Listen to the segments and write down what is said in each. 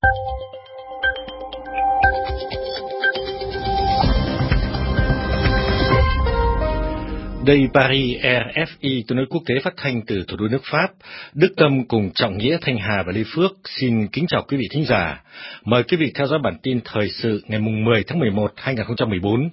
Đây Paris RFI, tiếng nói quốc tế phát thanh từ thủ đô nước Pháp. Đức Tâm cùng Trọng Nghĩa, Thanh Hà và Lê Phước xin kính chào quý vị thính giả. Mời quý vị theo dõi bản tin thời sự ngày 10 tháng 11, 2014.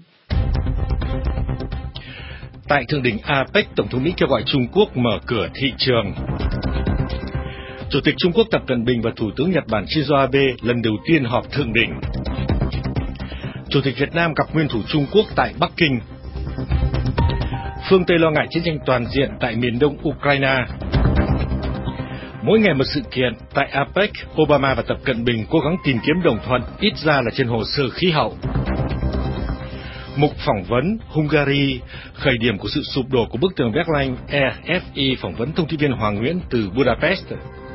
Tại thượng đỉnh APEC, Tổng thống Mỹ kêu gọi Trung Quốc mở cửa thị trường. Chủ tịch Trung Quốc Tập Cận Bình và Thủ tướng Nhật Bản Shinzo Abe lần đầu tiên họp thượng đỉnh. Chủ tịch Việt Nam gặp nguyên thủ Trung Quốc tại Bắc Kinh. Phương Tây lo ngại chiến tranh toàn diện tại miền đông Ukraine. Mỗi ngày một sự kiện, tại APEC, Obama và Tập Cận Bình cố gắng tìm kiếm đồng thuận, ít ra là trên hồ sơ khí hậu. Mục phỏng vấn Hungary, khởi điểm của sự sụp đổ của bức tường Berlin. RFI phỏng vấn thông tin viên Hoàng Nguyễn từ Budapest.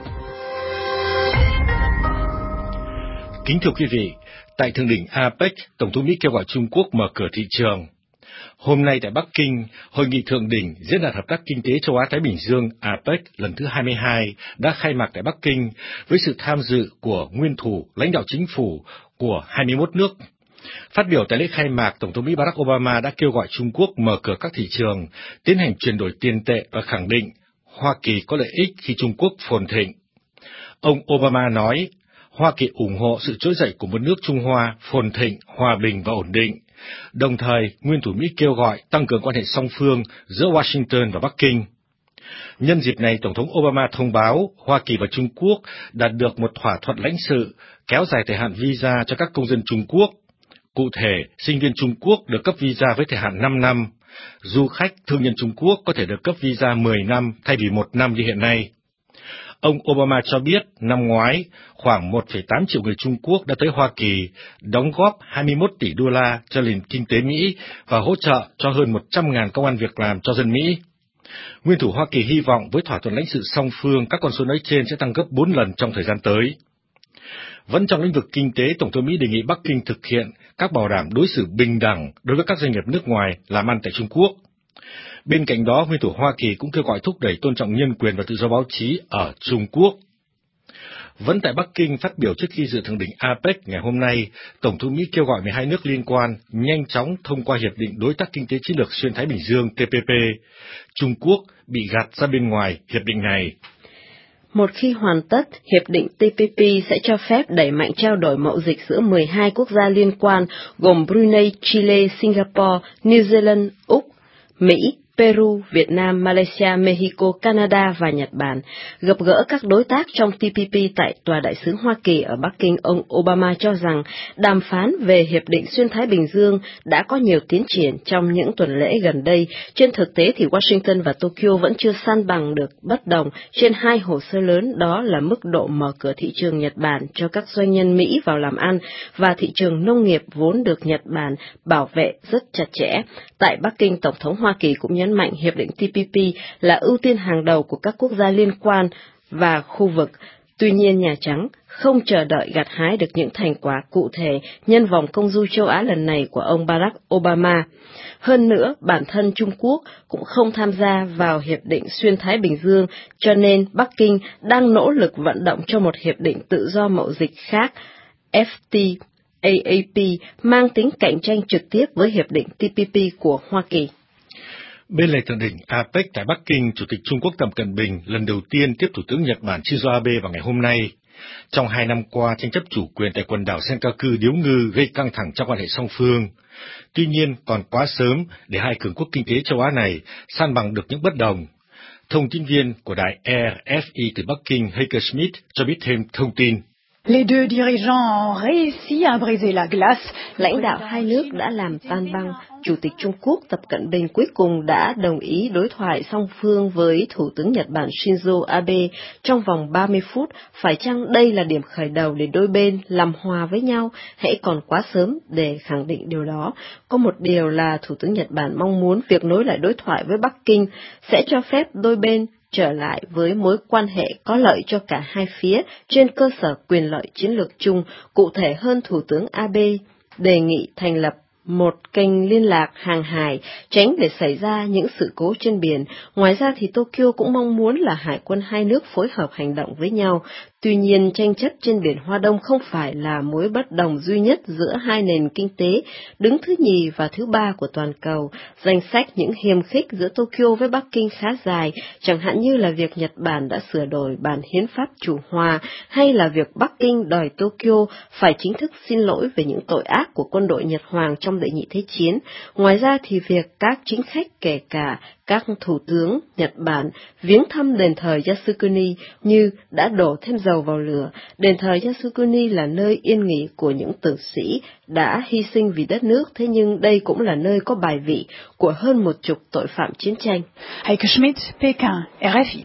Kính thưa quý vị, tại thượng đỉnh APEC, Tổng thống Mỹ kêu gọi Trung Quốc mở cửa thị trường. Hôm nay tại Bắc Kinh, Hội nghị thượng đỉnh Diễn đàn Hợp tác Kinh tế Châu Á-Thái Bình Dương APEC lần thứ 22 đã khai mạc tại Bắc Kinh với sự tham dự của nguyên thủ lãnh đạo chính phủ của 21 nước. Phát biểu tại lễ khai mạc, Tổng thống Mỹ Barack Obama đã kêu gọi Trung Quốc mở cửa các thị trường, tiến hành chuyển đổi tiền tệ và khẳng định Hoa Kỳ có lợi ích khi Trung Quốc phồn thịnh. Ông Obama nói, Hoa Kỳ ủng hộ sự trỗi dậy của một nước Trung Hoa phồn thịnh, hòa bình và ổn định. Đồng thời, nguyên thủ Mỹ kêu gọi tăng cường quan hệ song phương giữa Washington và Bắc Kinh. Nhân dịp này, Tổng thống Obama thông báo Hoa Kỳ và Trung Quốc đạt được một thỏa thuận lãnh sự kéo dài thời hạn visa cho các công dân Trung Quốc. Cụ thể, sinh viên Trung Quốc được cấp visa với thời hạn 5 năm. Du khách, thương nhân Trung Quốc có thể được cấp visa 10 năm thay vì 1 năm như hiện nay. Ông Obama cho biết năm ngoái, khoảng 1,8 triệu người Trung Quốc đã tới Hoa Kỳ, đóng góp 21 tỷ đô la cho nền kinh tế Mỹ và hỗ trợ cho hơn 100.000 công ăn việc làm cho dân Mỹ. Nguyên thủ Hoa Kỳ hy vọng với thỏa thuận lãnh sự song phương, các con số nói trên sẽ tăng gấp 4 lần trong thời gian tới. Vẫn trong lĩnh vực kinh tế, Tổng thống Mỹ đề nghị Bắc Kinh thực hiện các bảo đảm đối xử bình đẳng đối với các doanh nghiệp nước ngoài làm ăn tại Trung Quốc. Bên cạnh đó, nguyên thủ Hoa Kỳ cũng kêu gọi thúc đẩy tôn trọng nhân quyền và tự do báo chí ở Trung Quốc. Vẫn tại Bắc Kinh, phát biểu trước khi dự thượng đỉnh APEC ngày hôm nay, Tổng thống Mỹ kêu gọi 12 nước liên quan nhanh chóng thông qua Hiệp định Đối tác Kinh tế Chiến lược Xuyên Thái Bình Dương TPP. Trung Quốc bị gạt ra bên ngoài hiệp định này. Một khi hoàn tất, Hiệp định TPP sẽ cho phép đẩy mạnh trao đổi mậu dịch giữa 12 quốc gia liên quan gồm Brunei, Chile, Singapore, New Zealand, Úc, Mỹ, Peru, Việt Nam, Malaysia, Mexico, Canada và Nhật Bản. Gặp gỡ các đối tác trong TPP tại Tòa đại sứ Hoa Kỳ ở Bắc Kinh, ông Obama cho rằng đàm phán về Hiệp định Xuyên Thái Bình Dương đã có nhiều tiến triển trong những tuần lễ gần đây. Trên thực tế thì Washington và Tokyo vẫn chưa san bằng được bất đồng trên hai hồ sơ lớn, đó là mức độ mở cửa thị trường Nhật Bản cho các doanh nhân Mỹ vào làm ăn và thị trường nông nghiệp vốn được Nhật Bản bảo vệ rất chặt chẽ. Tại Bắc Kinh, Tổng thống Hoa Kỳ cũng nhấn mạnh Hiệp định TPP là ưu tiên hàng đầu của các quốc gia liên quan và khu vực. Tuy nhiên, Nhà Trắng không chờ đợi gặt hái được những thành quả cụ thể nhân vòng công du châu Á lần này của ông Barack Obama. Hơn nữa, bản thân Trung Quốc cũng không tham gia vào Hiệp định Xuyên Thái Bình Dương, cho nên Bắc Kinh đang nỗ lực vận động cho một hiệp định tự do mậu dịch khác, FTAAP, mang tính cạnh tranh trực tiếp với Hiệp định TPP của Hoa Kỳ. Bên lề thượng đỉnh APEC tại Bắc Kinh, Chủ tịch Trung Quốc Tập Cận Bình lần đầu tiên tiếp Thủ tướng Nhật Bản Shinzo Abe vào ngày hôm nay. Trong 2 năm qua, tranh chấp chủ quyền tại quần đảo Senkaku điếu ngư gây căng thẳng trong quan hệ song phương. Tuy nhiên, còn quá sớm để hai cường quốc kinh tế châu Á này san bằng được những bất đồng. Thông tin viên của đài RFI từ Bắc Kinh Heike Schmidt cho biết thêm thông tin. Les deux dirigeants ont réussi à briser la glace. Lãnh đạo hai nước đã làm tan băng. Chủ tịch Trung Quốc Tập Cận Bình cuối cùng đã đồng ý đối thoại song phương với Thủ tướng Nhật Bản Shinzo Abe trong vòng 30 phút. Phải chăng đây là điểm khởi đầu để đôi bên làm hòa với nhau? Hãy còn quá sớm để khẳng định điều đó. Có một điều là Thủ tướng Nhật Bản mong muốn việc nối lại đối thoại với Bắc Kinh sẽ cho phép đôi bên trở lại với mối quan hệ có lợi cho cả hai phía trên cơ sở quyền lợi chiến lược chung. Cụ thể hơn, Thủ tướng Abe đề nghị thành lập một kênh liên lạc hàng hải, tránh để xảy ra những sự cố trên biển. Ngoài ra thì Tokyo cũng mong muốn là hải quân hai nước phối hợp hành động với nhau. Tuy nhiên, tranh chấp trên biển Hoa Đông không phải là mối bất đồng duy nhất giữa hai nền kinh tế đứng thứ nhì và thứ ba của toàn cầu. Danh sách những hiềm khích giữa Tokyo với Bắc Kinh khá dài, chẳng hạn như là việc Nhật Bản đã sửa đổi bản hiến pháp Chủ Hòa, hay là việc Bắc Kinh đòi Tokyo phải chính thức xin lỗi về những tội ác của quân đội Nhật Hoàng trong Đệ Nhị Thế Chiến. Ngoài ra thì việc các chính khách kể cả các thủ tướng Nhật Bản viếng thăm đền thờ Yasukuni như đã đổ thêm dầu vào lửa. Đền thờ Yasukuni là nơi yên nghỉ của những tử sĩ đã hy sinh vì đất nước, thế nhưng đây cũng là nơi có bài vị của hơn 10 tội phạm chiến tranh. Heike Schmidt, Pékin, RFI.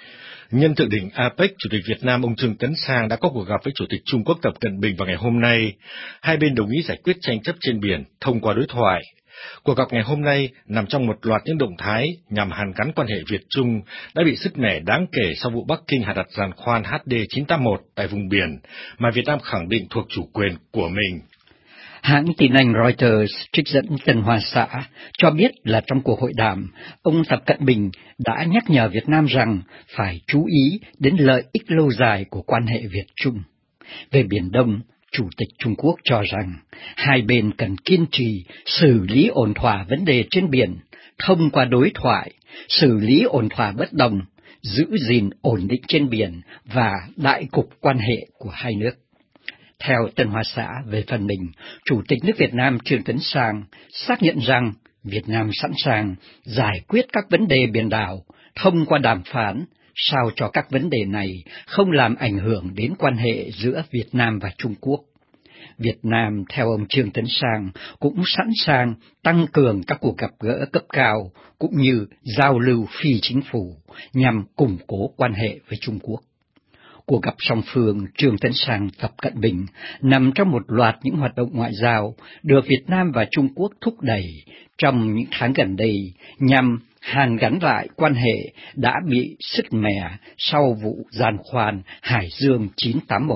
Nhân thượng đỉnh APEC, Chủ tịch Việt Nam ông Trương Tấn Sang đã có cuộc gặp với Chủ tịch Trung Quốc Tập Cận Bình vào ngày hôm nay. Hai bên đồng ý giải quyết tranh chấp trên biển thông qua đối thoại. Cuộc gặp ngày hôm nay nằm trong một loạt những động thái nhằm hàn gắn quan hệ Việt-Trung đã bị sứt mẻ đáng kể sau vụ Bắc Kinh hạ đặt giàn khoan HD-981 tại vùng biển mà Việt Nam khẳng định thuộc chủ quyền của mình. Hãng tin Anh Reuters trích dẫn Tân Hoa Xã cho biết là trong cuộc hội đàm, ông Tập Cận Bình đã nhắc nhở Việt Nam rằng phải chú ý đến lợi ích lâu dài của quan hệ Việt-Trung. Về Biển Đông, Chủ tịch Trung Quốc cho rằng hai bên cần kiên trì xử lý ổn thỏa vấn đề trên biển thông qua đối thoại, xử lý ổn thỏa bất đồng, giữ gìn ổn định trên biển và đại cục quan hệ của hai nước. Theo Tân Hoa Xã, về phần mình, Chủ tịch nước Việt Nam Trương Tấn Sang xác nhận rằng Việt Nam sẵn sàng giải quyết các vấn đề biển đảo thông qua đàm phán, sao cho các vấn đề này không làm ảnh hưởng đến quan hệ giữa Việt Nam và Trung Quốc. Việt Nam, theo ông Trương Tấn Sang, cũng sẵn sàng tăng cường các cuộc gặp gỡ cấp cao cũng như giao lưu phi chính phủ nhằm củng cố quan hệ với Trung Quốc. Cuộc gặp song phương Trương Tấn Sang Tập Cận Bình nằm trong một loạt những hoạt động ngoại giao được Việt Nam và Trung Quốc thúc đẩy trong những tháng gần đây nhằm hàn gắn lại quan hệ đã bị sứt mẻ sau vụ giàn khoan Hải Dương 981.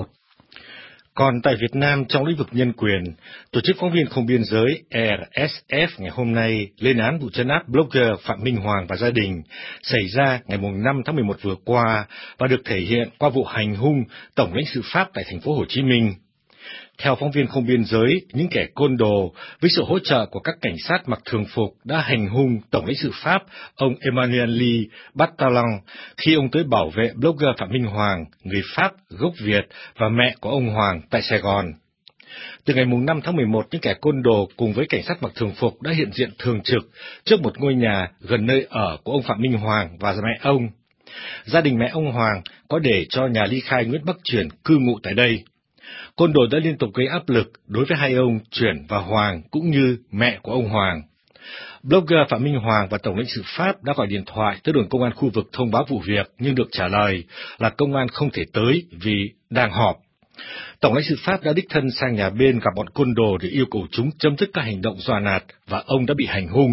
Còn tại Việt Nam, trong lĩnh vực nhân quyền, Tổ chức Phóng viên Không Biên Giới RSF ngày hôm nay lên án vụ trấn áp blogger Phạm Minh Hoàng và gia đình xảy ra ngày 5 tháng 11 vừa qua và được thể hiện qua vụ hành hung Tổng lãnh sự Pháp tại thành phố Hồ Chí Minh. Theo phóng viên Không Biên Giới, những kẻ côn đồ với sự hỗ trợ của các cảnh sát mặc thường phục đã hành hung Tổng lãnh sự Pháp ông Emmanuel Battalon khi ông tới bảo vệ blogger Phạm Minh Hoàng, người Pháp gốc Việt và mẹ của ông Hoàng tại Sài Gòn. Từ ngày 5 tháng 11, những kẻ côn đồ cùng với cảnh sát mặc thường phục đã hiện diện thường trực trước một ngôi nhà gần nơi ở của ông Phạm Minh Hoàng và mẹ ông. Gia đình mẹ ông Hoàng có để cho nhà ly khai Nguyễn Bắc Chuyển cư ngụ tại đây. Côn đồ đã liên tục gây áp lực đối với hai ông Chuyển và Hoàng cũng như mẹ của ông Hoàng. Blogger Phạm Minh Hoàng và Tổng lãnh sự Pháp đã gọi điện thoại tới đồn công an khu vực thông báo vụ việc nhưng được trả lời là công an không thể tới vì đang họp. Tổng lãnh sự Pháp đã đích thân sang nhà bên gặp bọn côn đồ để yêu cầu chúng chấm dứt các hành động dọa nạt và ông đã bị hành hung.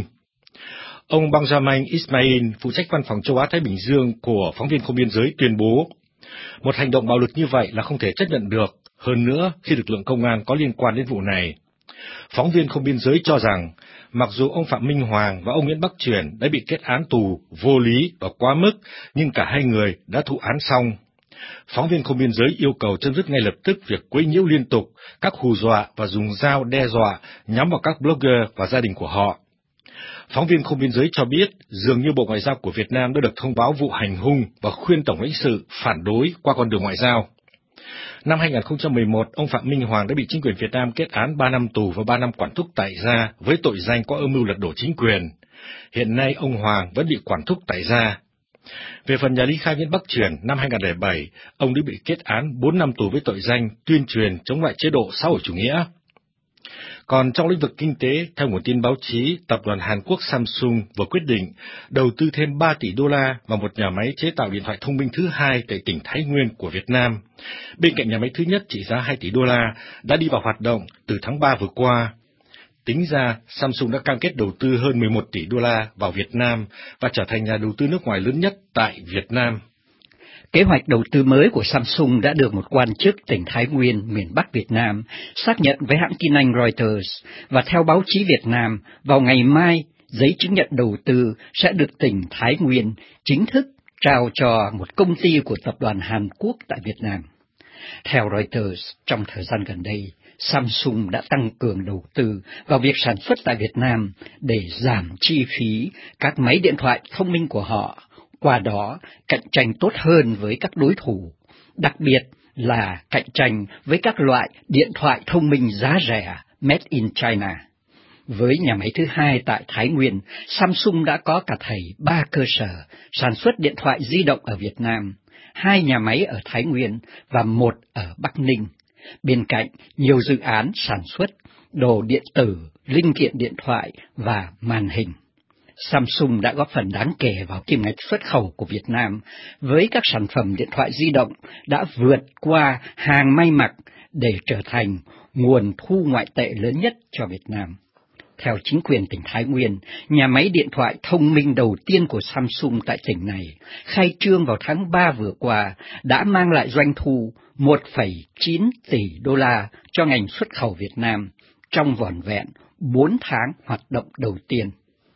Ông Benjamin Ismail, phụ trách văn phòng châu Á-Thái Bình Dương của Phóng viên Không Biên Giới tuyên bố, một hành động bạo lực như vậy là không thể chấp nhận được, hơn nữa khi lực lượng công an có liên quan đến vụ này. Phóng viên Không Biên Giới cho rằng, mặc dù ông Phạm Minh Hoàng và ông Nguyễn Bắc Chuyển đã bị kết án tù vô lý và quá mức, nhưng cả hai người đã thụ án xong. Phóng viên Không Biên Giới yêu cầu chấm dứt ngay lập tức việc quấy nhiễu liên tục, các hù dọa và dùng dao đe dọa nhắm vào các blogger và gia đình của họ. Phóng viên Không Biên Giới cho biết, dường như Bộ Ngoại giao của Việt Nam đã được thông báo vụ hành hung và khuyên Tổng lãnh sự phản đối qua con đường ngoại giao. Năm 2011, ông Phạm Minh Hoàng đã bị chính quyền Việt Nam kết án 3 năm tù và 3 năm quản thúc tại gia với tội danh có âm mưu lật đổ chính quyền. Hiện nay, ông Hoàng vẫn bị quản thúc tại gia. Về phần nhà ly khai Nguyễn Bắc Chuyển, năm 2007, ông đã bị kết án 4 năm tù với tội danh tuyên truyền chống lại chế độ xã hội chủ nghĩa. Còn trong lĩnh vực kinh tế, theo nguồn tin báo chí, tập đoàn Hàn Quốc Samsung vừa quyết định đầu tư thêm 3 tỷ đô la vào một nhà máy chế tạo điện thoại thông minh thứ hai tại tỉnh Thái Nguyên của Việt Nam. Bên cạnh nhà máy thứ nhất trị giá 2 tỷ đô la đã đi vào hoạt động từ tháng 3 vừa qua. Tính ra, Samsung đã cam kết đầu tư hơn 11 tỷ đô la vào Việt Nam và trở thành nhà đầu tư nước ngoài lớn nhất tại Việt Nam. Kế hoạch đầu tư mới của Samsung đã được một quan chức tỉnh Thái Nguyên, miền Bắc Việt Nam, xác nhận với hãng tin Anh Reuters, và theo báo chí Việt Nam, vào ngày mai, giấy chứng nhận đầu tư sẽ được tỉnh Thái Nguyên chính thức trao cho một công ty của tập đoàn Hàn Quốc tại Việt Nam. Theo Reuters, trong thời gian gần đây, Samsung đã tăng cường đầu tư vào việc sản xuất tại Việt Nam để giảm chi phí các máy điện thoại thông minh của họ, qua đó cạnh tranh tốt hơn với các đối thủ, đặc biệt là cạnh tranh với các loại điện thoại thông minh giá rẻ made in China. Với nhà máy thứ hai tại Thái Nguyên, Samsung đã có cả thảy 3 cơ sở sản xuất điện thoại di động ở Việt Nam, 2 nhà máy ở Thái Nguyên và 1 ở Bắc Ninh. Bên cạnh nhiều dự án sản xuất đồ điện tử, linh kiện điện thoại và màn hình. Samsung đã góp phần đáng kể vào kim ngạch xuất khẩu của Việt Nam với các sản phẩm điện thoại di động đã vượt qua hàng may mặc để trở thành nguồn thu ngoại tệ lớn nhất cho Việt Nam. Theo chính quyền tỉnh Thái Nguyên, nhà máy điện thoại thông minh đầu tiên của Samsung tại tỉnh này khai trương vào tháng 3 vừa qua đã mang lại doanh thu 1,9 tỷ đô la cho ngành xuất khẩu Việt Nam trong vỏn vẹn 4 tháng hoạt động đầu tiên.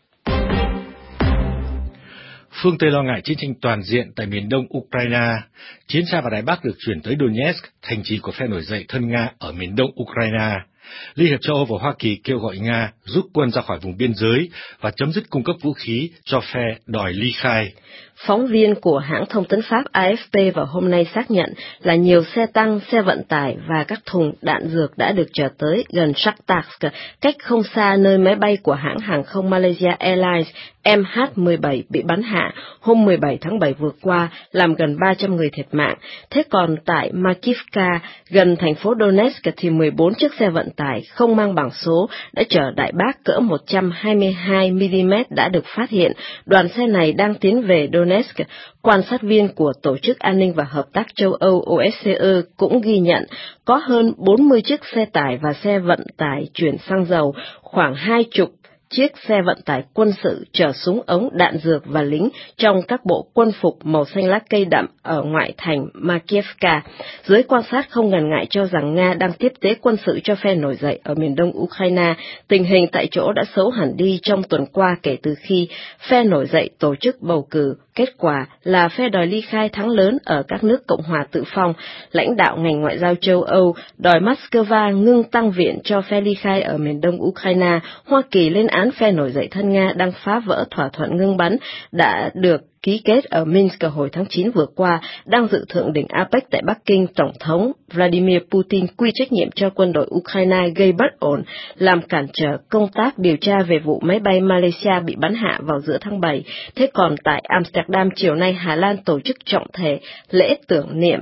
Phương Tây lo ngại chiến tranh toàn diện tại miền đông Ukraine. Chiến xa và Đài Bắc được chuyển tới Donetsk, thành trì của phe nổi dậy thân Nga ở miền đông Ukraine. Liên hiệp châu Âu và Hoa Kỳ kêu gọi Nga rút quân ra khỏi vùng biên giới và chấm dứt cung cấp vũ khí cho phe đòi ly khai. Phóng viên của hãng thông tấn Pháp AFP vào hôm nay xác nhận là nhiều xe tăng, xe vận tải và các thùng đạn dược đã được chở tới gần Shakhtarsk, cách không xa nơi máy bay của hãng hàng không Malaysia Airlines MH17 bị bắn hạ hôm 17 tháng 7 vừa qua, làm gần 300 người thiệt mạng. Thế còn tại Makivka, gần thành phố Donetsk thì 14 chiếc xe vận tải không mang bảng số đã chở đại bác cỡ 122mm đã được phát hiện. Đoàn xe này đang tiến về Donetsk. Quan sát viên của Tổ chức An ninh và Hợp tác châu Âu OSCE cũng ghi nhận có hơn 40 chiếc xe tải và xe vận tải chuyển xăng dầu, khoảng 20 chiếc xe vận tải quân sự chở súng ống, đạn dược và lính trong các bộ quân phục màu xanh lá cây đậm ở ngoại thành Makivka. Giới quan sát không ngần ngại cho rằng Nga đang tiếp tế quân sự cho phe nổi dậy ở miền đông Ukraine. Tình hình tại chỗ đã xấu hẳn đi trong tuần qua kể từ khi phe nổi dậy tổ chức bầu cử. Kết quả là phe đòi ly khai thắng lớn ở các nước Cộng hòa tự phong. Lãnh đạo ngành ngoại giao châu Âu đòi Moscow ngưng tăng viện cho phe ly khai ở miền đông Ukraine. Hoa Kỳ lên án phe nổi dậy thân Nga đang phá vỡ thỏa thuận ngưng bắn đã được ký kết ở Minsk hồi tháng 9 vừa qua. Đang dự thượng đỉnh APEC tại Bắc Kinh, Tổng thống Vladimir Putin quy trách nhiệm cho quân đội Ukraine gây bất ổn, làm cản trở công tác điều tra về vụ máy bay Malaysia bị bắn hạ vào giữa tháng 7. Thế còn tại Amsterdam chiều nay, Hà Lan tổ chức trọng thể lễ tưởng niệm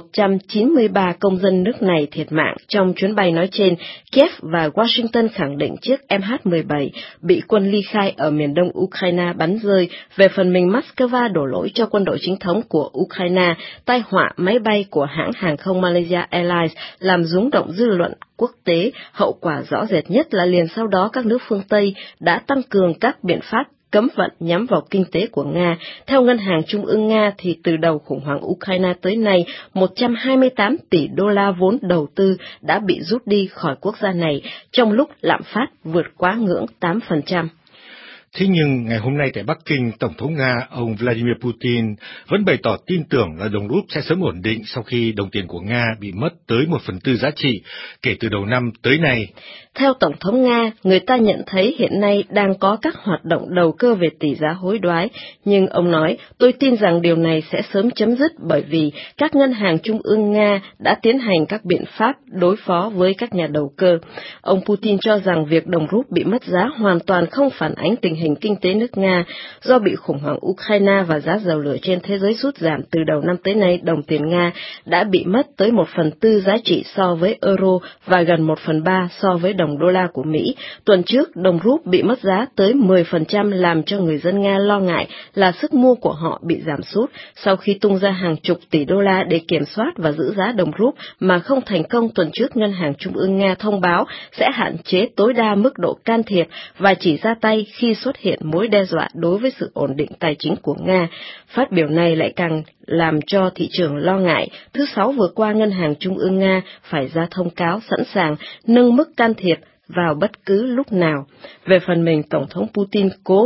193 công dân nước này thiệt mạng trong chuyến bay nói trên. Kiev và Washington khẳng định chiếc MH17 bị quân ly khai ở miền đông Ukraine bắn rơi. Về phần mình, Moscow đổ lỗi cho quân đội chính thống của Ukraine. Tai họa máy bay của hãng hàng không Malaysia Airlines làm rúng động dư luận quốc tế. Hậu quả rõ rệt nhất là liền sau đó các nước phương Tây đã tăng cường các biện pháp cấm vận nhắm vào kinh tế của Nga. Theo Ngân hàng Trung ương Nga thì từ đầu khủng hoảng Ukraine tới nay, 128 tỷ đô la vốn đầu tư đã bị rút đi khỏi quốc gia này, trong lúc lạm phát vượt quá ngưỡng 8%. Thế nhưng ngày hôm nay tại Bắc Kinh, Tổng thống Nga ông Vladimir Putin vẫn bày tỏ tin tưởng là đồng rúp sẽ sớm ổn định sau khi đồng tiền của Nga bị mất tới 1/4 giá trị kể từ đầu năm tới nay. Theo Tổng thống Nga, người ta nhận thấy hiện nay đang có các hoạt động đầu cơ về tỷ giá hối đoái, nhưng ông nói, tôi tin rằng điều này sẽ sớm chấm dứt bởi vì các ngân hàng trung ương Nga đã tiến hành các biện pháp đối phó với các nhà đầu cơ. Ông Putin cho rằng việc đồng rúp bị mất giá hoàn toàn không phản ánh tình hình kinh tế nước Nga. Do bị khủng hoảng Ukraine và giá dầu lửa trên thế giới sút giảm từ đầu năm tới nay, đồng tiền Nga đã bị mất tới 1/4 giá trị so với euro và gần 1/3 so với đồng đô la của Mỹ. Tuần trước, đồng rúp bị mất giá tới 10%, làm cho người dân Nga lo ngại là sức mua của họ bị giảm sút. Sau khi tung ra hàng chục tỷ đô la để kiểm soát và giữ giá đồng rúp mà không thành công, tuần trước Ngân hàng Trung ương Nga thông báo sẽ hạn chế tối đa mức độ can thiệp và chỉ ra tay khi xuất hiện mối đe dọa đối với sự ổn định tài chính của Nga. Phát biểu này lại càng làm cho thị trường lo ngại. Thứ Sáu vừa qua, Ngân hàng Trung ương Nga phải ra thông cáo sẵn sàng nâng mức can thiệp vào bất cứ lúc nào. Về phần mình, Tổng thống Putin cố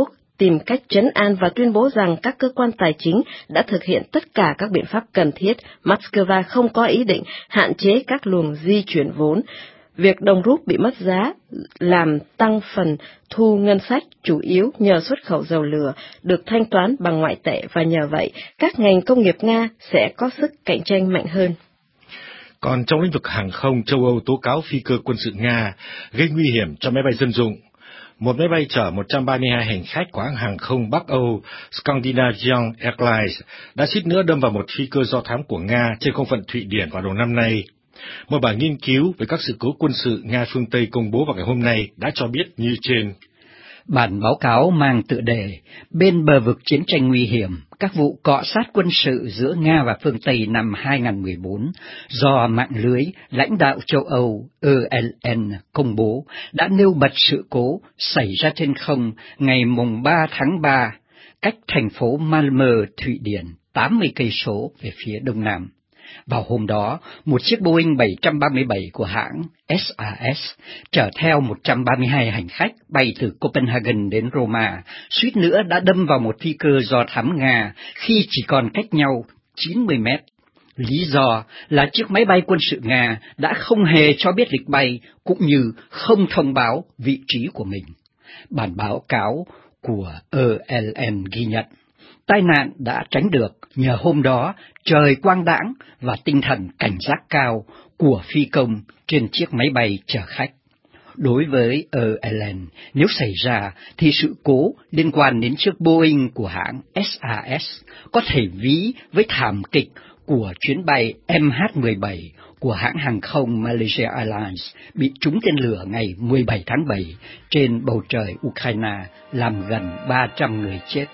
tìm cách trấn an và tuyên bố rằng các cơ quan tài chính đã thực hiện tất cả các biện pháp cần thiết. Moscow không có ý định hạn chế các luồng di chuyển vốn. Việc đồng rúp bị mất giá làm tăng phần thu ngân sách, chủ yếu nhờ xuất khẩu dầu lửa được thanh toán bằng ngoại tệ, và nhờ vậy các ngành công nghiệp Nga sẽ có sức cạnh tranh mạnh hơn. Còn trong lĩnh vực hàng không, châu Âu tố cáo phi cơ quân sự Nga gây nguy hiểm cho máy bay dân dụng. Một máy bay chở 132 hành khách của hãng hàng không Bắc Âu Scandinavian Airlines đã suýt nữa đâm vào một phi cơ do thám của Nga trên không phận Thụy Điển vào đầu năm nay. Một bản nghiên cứu về các sự cố quân sự Nga phương Tây công bố vào ngày hôm nay đã cho biết như trên. Bản báo cáo mang tựa đề Bên bờ vực chiến tranh nguy hiểm, các vụ cọ sát quân sự giữa Nga và phương Tây năm 2014 do mạng lưới lãnh đạo châu Âu ELN công bố đã nêu bật sự cố xảy ra trên không ngày mùng 3 tháng 3, cách thành phố Malmö, Thụy Điển 80 cây số về phía đông nam. Vào hôm đó, một chiếc Boeing 737 của hãng SAS chở theo 132 hành khách bay từ Copenhagen đến Roma, suýt nữa đã đâm vào một phi cơ do thám Nga khi chỉ còn cách nhau 90 mét. Lý do là chiếc máy bay quân sự Nga đã không hề cho biết lịch bay cũng như không thông báo vị trí của mình. Bản báo cáo của ELN ghi nhận, tai nạn đã tránh được nhờ hôm đó trời quang đãng và tinh thần cảnh giác cao của phi công trên chiếc máy bay chở khách. Đối với ELN, nếu xảy ra thì sự cố liên quan đến chiếc Boeing của hãng SAS có thể ví với thảm kịch của chuyến bay MH17 của hãng hàng không Malaysia Airlines bị trúng tên lửa ngày 17 tháng 7 trên bầu trời Ukraine, làm gần 300 người chết.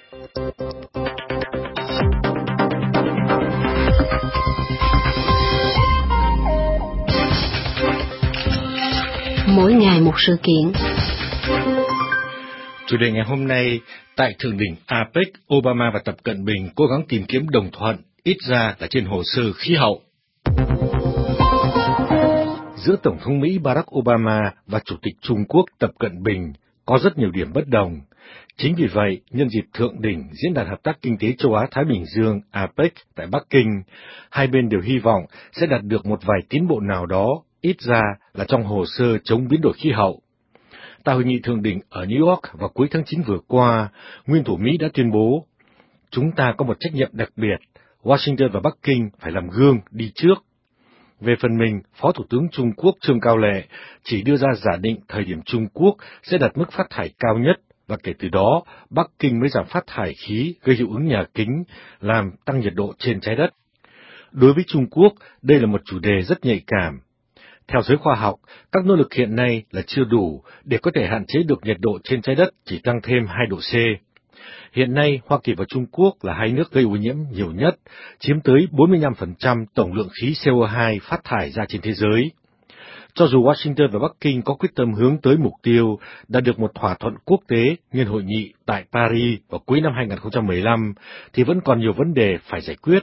Mỗi ngày một sự kiện. Chủ đề ngày hôm nay, tại thượng đỉnh APEC, Obama và Tập Cận Bình cố gắng tìm kiếm đồng thuận, ít ra là trên hồ sơ khí hậu. Giữa Tổng thống Mỹ Barack Obama và Chủ tịch Trung Quốc Tập Cận Bình có rất nhiều điểm bất đồng. Chính vì vậy, nhân dịp thượng đỉnh Diễn đàn Hợp tác Kinh tế Châu Á-Thái Bình Dương APEC tại Bắc Kinh, hai bên đều hy vọng sẽ đạt được một vài tiến bộ nào đó, ít ra là trong hồ sơ chống biến đổi khí hậu. Tại hội nghị thượng đỉnh ở New York vào cuối tháng 9 vừa qua, nguyên thủ Mỹ đã tuyên bố, chúng ta có một trách nhiệm đặc biệt, Washington và Bắc Kinh phải làm gương đi trước. Về phần mình, Phó Thủ tướng Trung Quốc Trương Cao Lệ chỉ đưa ra giả định thời điểm Trung Quốc sẽ đạt mức phát thải cao nhất, và kể từ đó, Bắc Kinh mới giảm phát thải khí gây hiệu ứng nhà kính, làm tăng nhiệt độ trên trái đất. Đối với Trung Quốc, đây là một chủ đề rất nhạy cảm. Theo giới khoa học, các nỗ lực hiện nay là chưa đủ để có thể hạn chế được nhiệt độ trên trái đất chỉ tăng thêm 2 độ C. Hiện nay, Hoa Kỳ và Trung Quốc là hai nước gây ô nhiễm nhiều nhất, chiếm tới 45% tổng lượng khí CO2 phát thải ra trên thế giới. Cho dù Washington và Bắc Kinh có quyết tâm hướng tới mục tiêu đạt được một thỏa thuận quốc tế nhân hội nghị tại Paris vào cuối năm 2015, thì vẫn còn nhiều vấn đề phải giải quyết.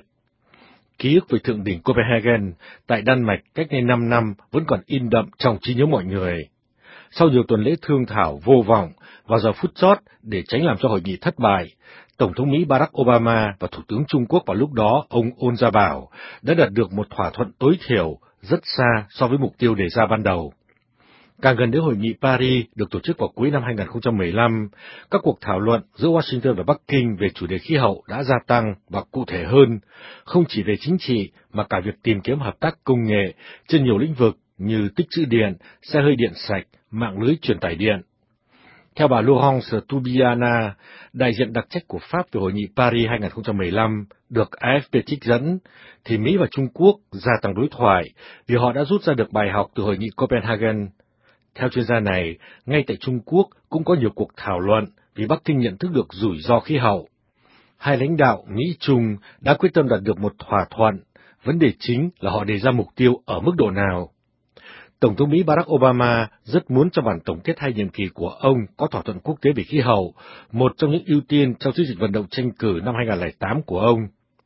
Ký ức về thượng đỉnh Copenhagen tại Đan Mạch cách đây 5 năm vẫn còn in đậm trong trí nhớ mọi người. Sau nhiều tuần lễ thương thảo vô vọng, vào giờ phút chót để tránh làm cho hội nghị thất bại, Tổng thống Mỹ Barack Obama và Thủ tướng Trung Quốc vào lúc đó ông Ôn Gia Bảo đã đạt được một thỏa thuận tối thiểu rất xa so với mục tiêu đề ra ban đầu. Càng gần đến hội nghị Paris được tổ chức vào cuối năm 2015, các cuộc thảo luận giữa Washington và Bắc Kinh về chủ đề khí hậu đã gia tăng và cụ thể hơn, không chỉ về chính trị mà cả việc tìm kiếm hợp tác công nghệ trên nhiều lĩnh vực như tích trữ điện, xe hơi điện sạch, mạng lưới truyền tải điện. Theo bà Laurence Toubiana, đại diện đặc trách của Pháp về hội nghị Paris 2015, được AFP trích dẫn, thì Mỹ và Trung Quốc gia tăng đối thoại vì họ đã rút ra được bài học từ hội nghị Copenhagen. Theo chuyên gia này, ngay tại Trung Quốc cũng có nhiều cuộc thảo luận vì Bắc Kinh nhận thức được rủi ro khí hậu. Hai lãnh đạo Mỹ-Trung đã quyết tâm đạt được một thỏa thuận, vấn đề chính là họ đề ra mục tiêu ở mức độ nào. Tổng thống Mỹ Barack Obama rất muốn trong bản tổng kết 2 nhiệm kỳ của ông có thỏa thuận quốc tế về khí hậu, một trong những ưu tiên trong chiến dịch vận động tranh cử năm 2008 của ông.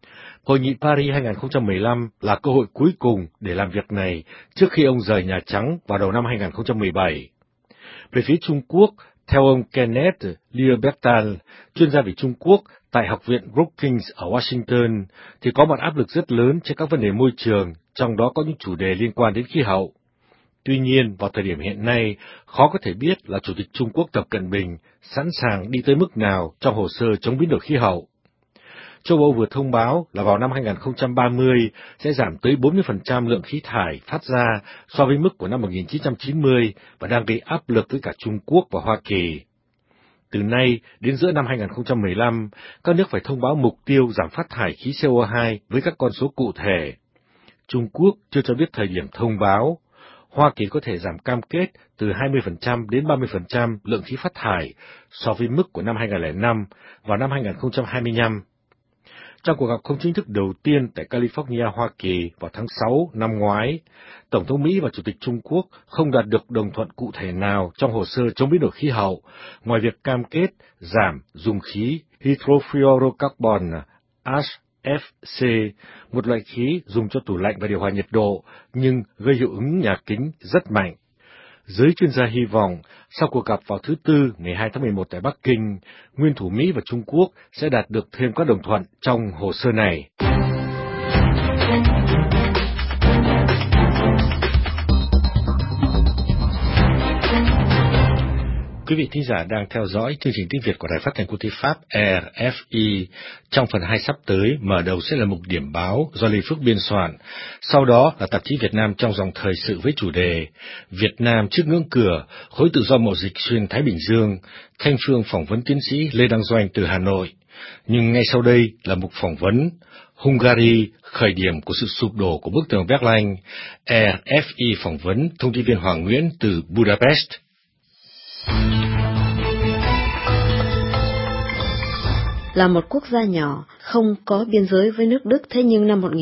Hội nghị Paris 2015 là cơ hội cuối cùng để làm việc này trước khi ông rời Nhà Trắng vào đầu năm 2017. Về phía Trung Quốc, Theo ông Kenneth Lieberthal, chuyên gia về Trung Quốc tại Học viện Brookings ở Washington, thì có một áp lực rất lớn trên các vấn đề môi trường, trong đó có những chủ đề liên quan đến khí hậu. Tuy nhiên, vào thời điểm hiện nay, khó có thể biết là Chủ tịch Trung Quốc Tập Cận Bình sẵn sàng đi tới mức nào trong hồ sơ chống biến đổi khí hậu. Châu Âu vừa thông báo là vào năm 2030 sẽ giảm tới 40% lượng khí thải phát ra so với mức của năm 1990 và đang gây áp lực với cả Trung Quốc và Hoa Kỳ. Từ nay đến giữa năm 2015, các nước phải thông báo mục tiêu giảm phát thải khí CO2 với các con số cụ thể. Trung Quốc chưa cho biết thời điểm thông báo. Hoa Kỳ có thể giảm cam kết từ 20% đến 30% lượng khí phát thải so với mức của năm 2005 vào năm 2025. Trong cuộc gặp không chính thức đầu tiên tại California, Hoa Kỳ vào tháng 6 năm ngoái, Tổng thống Mỹ và Chủ tịch Trung Quốc không đạt được đồng thuận cụ thể nào trong hồ sơ chống biến đổi khí hậu, ngoài việc cam kết giảm dùng khí hydrofluorocarbon HFC, một loại khí dùng cho tủ lạnh và điều hòa nhiệt độ, nhưng gây hiệu ứng nhà kính rất mạnh. Giới chuyên gia hy vọng, sau cuộc gặp vào thứ Tư ngày 2 tháng 11 tại Bắc Kinh, nguyên thủ Mỹ và Trung Quốc sẽ đạt được thêm các đồng thuận trong hồ sơ này. Quý vị thính giả đang theo dõi chương trình tiếng Việt của Đài Phát thanh Quốc tế Pháp RFI. Trong phần 2 sắp tới, mở đầu sẽ là mục điểm báo do Lê Phước biên soạn. Sau đó là tạp chí Việt Nam trong dòng thời sự với chủ đề Việt Nam trước ngưỡng cửa, khối tự do mậu dịch xuyên Thái Bình Dương. Thanh Phương phỏng vấn tiến sĩ Lê Đăng Doanh từ Hà Nội. Nhưng ngay sau đây là mục phỏng vấn Hungary, khởi điểm của sự sụp đổ của bức tường Berlin. RFI phỏng vấn thông tin viên Hoàng Nguyễn từ Budapest. Là một quốc gia nhỏ, không có biên giới với nước Đức, thế nhưng năm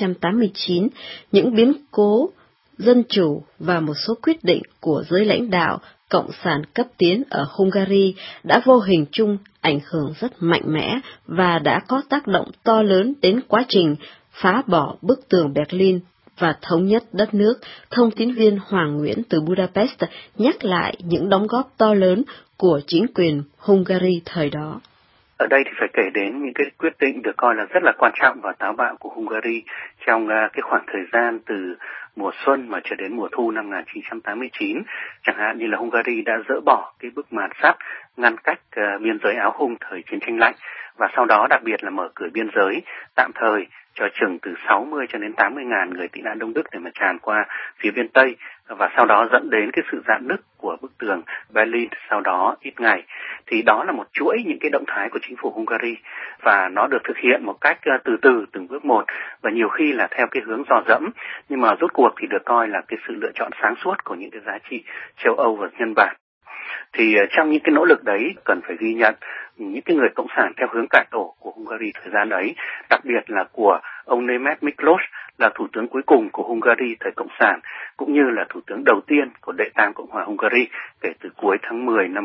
1989, những biến cố dân chủ và một số quyết định của giới lãnh đạo Cộng sản cấp tiến ở Hungary đã vô hình chung ảnh hưởng rất mạnh mẽ và đã có tác động to lớn đến quá trình phá bỏ bức tường Berlin và thống nhất đất nước. Thông tín viên Hoàng Nguyễn từ Budapest nhắc lại những đóng góp to lớn của chính quyền Hungary thời đó. Ở đây thì phải kể đến những cái quyết định được coi là rất là quan trọng và táo bạo của Hungary trong cái khoảng thời gian từ mùa xuân mà cho đến mùa thu năm 1989. Chẳng hạn như là Hungary đã dỡ bỏ cái bức màn sắt ngăn cách biên giới Áo Hung thời chiến tranh lạnh, và sau đó đặc biệt là mở cửa biên giới tạm thời cho chừng từ 60 cho đến 80 ngàn người tị nạn Đông Đức để mà tràn qua phía bên Tây, và sau đó dẫn đến cái sự rạn nứt của bức tường Berlin sau đó ít ngày. Thì đó là một chuỗi những cái động thái của chính phủ Hungary, và nó được thực hiện một cách từ từ, từng bước một, và nhiều khi là theo cái hướng dò dẫm, nhưng mà rốt cuộc thì được coi là cái sự lựa chọn sáng suốt của những cái giá trị châu Âu và nhân bản. Thì trong những cái nỗ lực đấy cần phải ghi nhận những cái người cộng sản theo hướng cải tổ của Hungary thời gian ấy, đặc biệt là của ông Németh Miklós, là thủ tướng cuối cùng của Hungary thời cộng sản, cũng như là thủ tướng đầu tiên của Đệ tam Cộng hòa Hungary kể từ cuối tháng 10 năm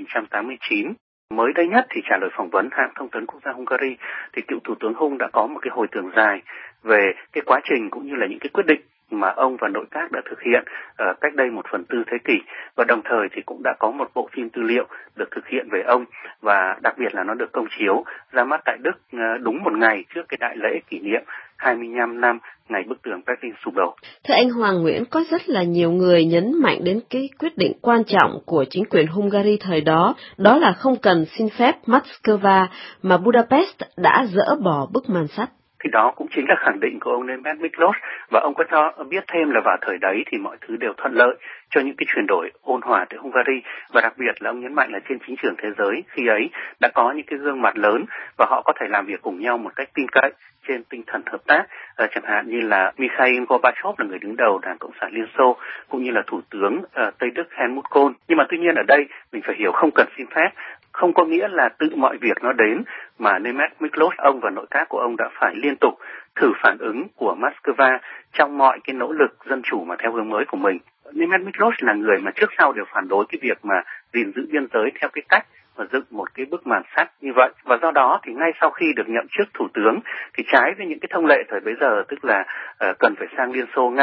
1989. Mới đây nhất thì trả lời phỏng vấn hãng thông tấn quốc gia Hungary, thì cựu thủ tướng Hung đã có một cái hồi tưởng dài về cái quá trình cũng như là những cái quyết định mà ông và nội các đã thực hiện cách đây 1/4 thế kỷ, và đồng thời thì cũng đã có một bộ phim tư liệu được thực hiện về ông, và đặc biệt là nó được công chiếu ra mắt tại Đức đúng một ngày trước cái đại lễ kỷ niệm 25 năm ngày bức tường Berlin sụp đổ. Thưa anh Hoàng Nguyễn, có rất là nhiều người nhấn mạnh đến cái quyết định quan trọng của chính quyền Hungary thời đó, đó là không cần xin phép Moscow mà Budapest đã dỡ bỏ bức màn sắt. Thì đó cũng chính là khẳng định của ông Németh Miklós, và ông có cho biết thêm là vào thời đấy thì mọi thứ đều thuận lợi cho những cái chuyển đổi ôn hòa tại Hungary, và đặc biệt là ông nhấn mạnh là trên chính trường thế giới khi ấy đã có những cái gương mặt lớn và họ có thể làm việc cùng nhau một cách tin cậy trên tinh thần hợp tác, chẳng hạn như là Mikhail Gorbachev là người đứng đầu Đảng Cộng sản Liên Xô, cũng như là Thủ tướng Tây Đức Helmut Kohl. Nhưng mà tuy nhiên ở đây mình phải hiểu không cần xin phép không có nghĩa là tự mọi việc nó đến, mà Németh Miklós, ông và nội các của ông đã phải liên tục thử phản ứng của Moscow trong mọi cái nỗ lực dân chủ mà theo hướng mới của mình. Németh Miklós là người mà trước sau đều phản đối cái việc mà gìn giữ biên giới theo cái cách mà dựng một cái bức màn sắt như vậy, và do đó thì ngay sau khi được nhậm chức thủ tướng thì trái với những cái thông lệ thời bấy giờ, tức là cần phải sang Liên Xô ngay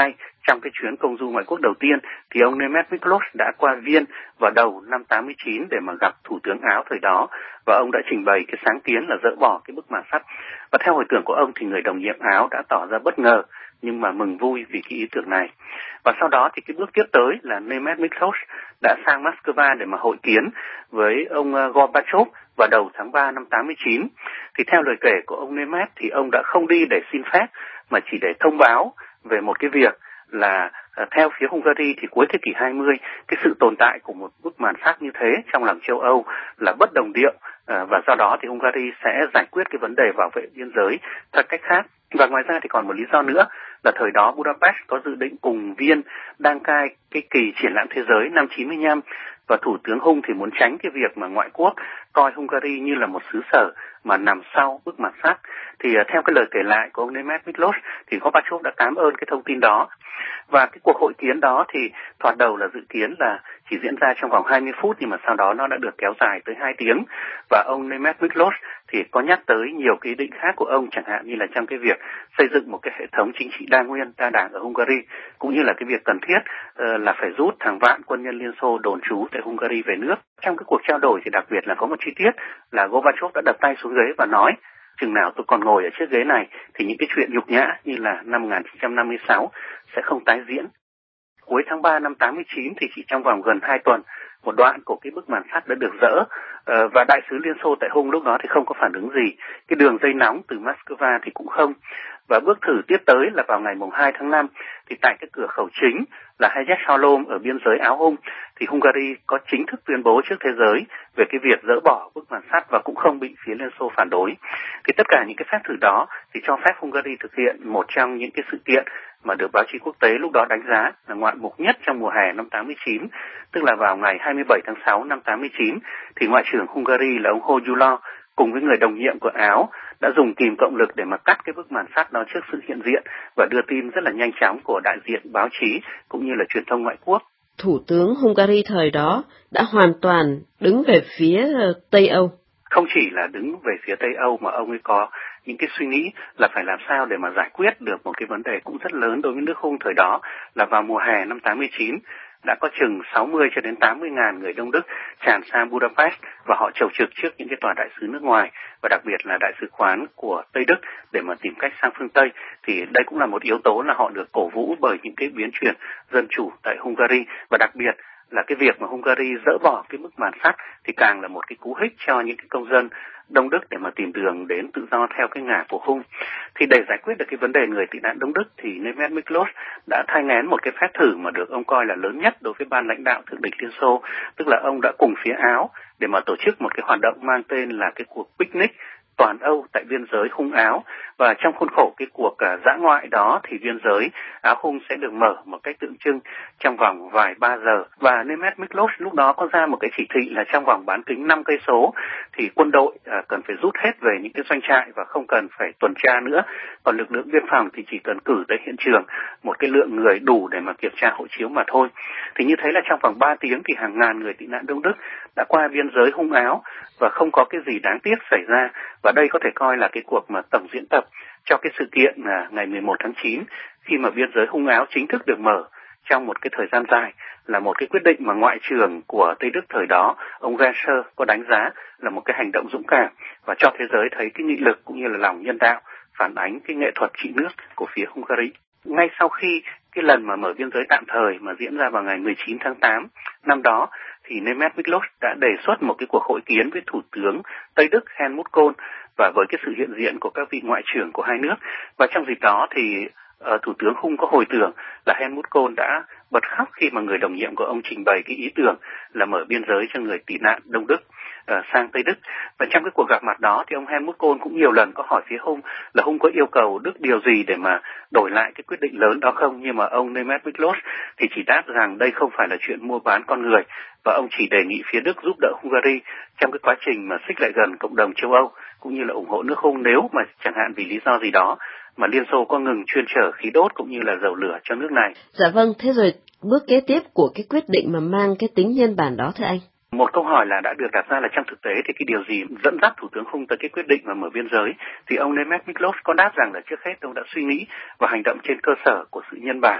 Trong cái chuyến công du ngoại quốc đầu tiên thì ông Nemeth Miklos đã qua Viên vào đầu năm 89 để mà gặp Thủ tướng Áo thời đó, và ông đã trình bày cái sáng kiến là dỡ bỏ cái bức màn sắt. Và theo hồi tưởng của ông thì người đồng nhiệm Áo đã tỏ ra bất ngờ nhưng mà mừng vui vì cái ý tưởng này. Và sau đó thì cái bước tiếp tới là Nemeth Miklos đã sang Moscow để mà hội kiến với ông Gorbachev vào đầu tháng 3 năm 89. Thì theo lời kể của ông Nemeth thì ông đã không đi để xin phép mà chỉ để thông báo về một cái việc là theo phía Hungary thì cuối thế kỷ 20 cái sự tồn tại của một bức màn sắt như thế trong lòng châu Âu là bất đồng điệu, và do đó thì Hungary sẽ giải quyết cái vấn đề bảo vệ biên giới theo cách khác. Và ngoài ra thì còn một lý do nữa là thời đó Budapest có dự định cùng Viên đăng cai cái kỳ triển lãm thế giới năm 95, và Thủ tướng Hung thì muốn tránh cái việc mà ngoại quốc coi Hungary như là một xứ sở mà nằm sau bức màn sắt. Thì theo cái lời kể lại của ông Nemeth Miklos thì Gorbachev đã cảm ơn cái thông tin đó. Và cái cuộc hội kiến đó thì thoạt đầu là dự kiến là chỉ diễn ra trong vòng 20 phút nhưng mà sau đó nó đã được kéo dài tới 2 tiếng. Và ông Nemeth Miklos thì có nhắc tới nhiều cái ý định khác của ông, chẳng hạn như là trong cái việc xây dựng một cái hệ thống chính trị đa nguyên, đa đảng ở Hungary, cũng như là cái việc cần thiết là phải rút hàng vạn quân nhân Liên Xô đồn trú tại Hungary về nước. Trong cái cuộc trao đổi thì đặc biệt là có một chi tiết là Gorbachev đã đập tay xuống ghế và nói: chừng nào tôi còn ngồi ở chiếc ghế này thì những cái chuyện nhục nhã như là năm 1956 sẽ không tái diễn. Cuối tháng 3 năm 89 thì chỉ trong vòng gần 2 tuần, một đoạn của cái bức màn sắt đã được dỡ, và đại sứ Liên Xô tại Hung lúc đó thì không có phản ứng gì. Cái đường dây nóng từ Moscow thì cũng không. Và bước thử tiếp tới là vào ngày 2 tháng 5 thì tại cái cửa khẩu chính là Hayek Shalom ở biên giới Áo Hung thì Hungary có chính thức tuyên bố trước thế giới về cái việc dỡ bỏ bức màn sắt và cũng không bị phía Liên Xô phản đối. Thì tất cả những cái phép thử đó thì cho phép Hungary thực hiện một trong những cái sự kiện mà được báo chí quốc tế lúc đó đánh giá là ngoạn mục nhất trong mùa hè năm 89, tức là vào ngày 27 tháng 6 năm 89 thì Ngoại trưởng Hungary là ông Hojula cùng với người đồng nhiệm của Áo đã dùng kìm cộng lực để mà cắt cái bức màn sắt đó trước sự hiện diện và đưa tin rất là nhanh chóng của đại diện báo chí cũng như là truyền thông ngoại quốc. Thủ tướng Hungary thời đó đã hoàn toàn đứng về phía Tây Âu. Không chỉ là đứng về phía Tây Âu mà ông ấy có những cái suy nghĩ là phải làm sao để mà giải quyết được một cái vấn đề cũng rất lớn đối với nước Hung thời đó, là vào mùa hè năm 89 đã có chừng 60 cho đến 80 ngàn người Đông Đức tràn sang Budapest và họ chầu trực trước những cái tòa đại sứ nước ngoài và đặc biệt là đại sứ quán của Tây Đức để mà tìm cách sang phương Tây. Thì đây cũng là một yếu tố là họ được cổ vũ bởi những cái biến chuyển dân chủ tại Hungary, và đặc biệt là cái việc mà Hungary dỡ bỏ cái bức màn sắt thì càng là một cái cú hích cho những cái công dân Đông Đức để mà tìm đường đến tự do theo cái ngả của Hung. Thì để giải quyết được cái vấn đề người tị nạn Đông Đức thì Nemeth Miklos đã thai nghén một cái phép thử mà được ông coi là lớn nhất đối với ban lãnh đạo thượng đỉnh Liên Xô, tức là ông đã cùng phía Áo để mà tổ chức một cái hoạt động mang tên là cái cuộc picnic toàn Âu tại biên giới Hung Áo, và trong khuôn khổ cái cuộc dã ngoại đó thì biên giới Áo Hung sẽ được mở một cách tượng trưng trong vòng vài 3 giờ. Và Nemeth Miklos lúc đó có ra một cái chỉ thị là trong vòng bán kính 5 cây số thì quân đội cần phải rút hết về những cái doanh trại và không cần phải tuần tra nữa, còn lực lượng biên phòng thì chỉ cần cử tới hiện trường một cái lượng người đủ để mà kiểm tra hộ chiếu mà thôi. Thì như thế là trong vòng 3 tiếng thì hàng ngàn người tị nạn Đông Đức đã qua biên giới Hung Áo và không có cái gì đáng tiếc xảy ra. Và đây có thể coi là cái cuộc mà tổng diễn tập cho cái sự kiện ngày 11 tháng 9 khi mà biên giới Hung Áo chính thức được mở trong một cái thời gian dài, là một cái quyết định mà Ngoại trưởng của Tây Đức thời đó, ông Genscher, có đánh giá là một cái hành động dũng cảm và cho thế giới thấy cái nghị lực cũng như là lòng nhân đạo, phản ánh cái nghệ thuật trị nước của phía Hungary. Ngay sau khi cái lần mà mở biên giới tạm thời mà diễn ra vào ngày 19 tháng 8 năm đó, thì Nemeth Miklos đã đề xuất một cái cuộc hội kiến với Thủ tướng Tây Đức Helmut Kohl và với cái sự hiện diện của các vị ngoại trưởng của hai nước. Và trong dịp đó thì Thủ tướng Hung có hồi tưởng là Helmut Kohl đã bật khóc khi mà người đồng nhiệm của ông trình bày cái ý tưởng là mở biên giới cho người tị nạn Đông Đức sang Tây Đức. Và trong cái cuộc gặp mặt đó thì ông Helmut Kohl cũng nhiều lần có hỏi phía Hung là Hung có yêu cầu Đức điều gì để mà đổi lại cái quyết định lớn đó không, nhưng mà ông Nemeth Miklos thì chỉ đáp rằng đây không phải là chuyện mua bán con người, và ông chỉ đề nghị phía Đức giúp đỡ Hungary trong cái quá trình mà xích lại gần cộng đồng châu Âu cũng như là ủng hộ nước Hung nếu mà chẳng hạn vì lý do gì đó mà Liên Xô có ngừng chuyên chở khí đốt cũng như là dầu lửa cho nước này. Dạ vâng, thế rồi bước kế tiếp của cái quyết định mà mang cái tính nhân bản đó thưa anh? Một câu hỏi là đã được đặt ra là trong thực tế thì cái điều gì dẫn dắt Thủ tướng Hung tới cái quyết định mà mở biên giới, thì ông Nemeth Miklos có đáp rằng là trước hết ông đã suy nghĩ và hành động trên cơ sở của sự nhân bản,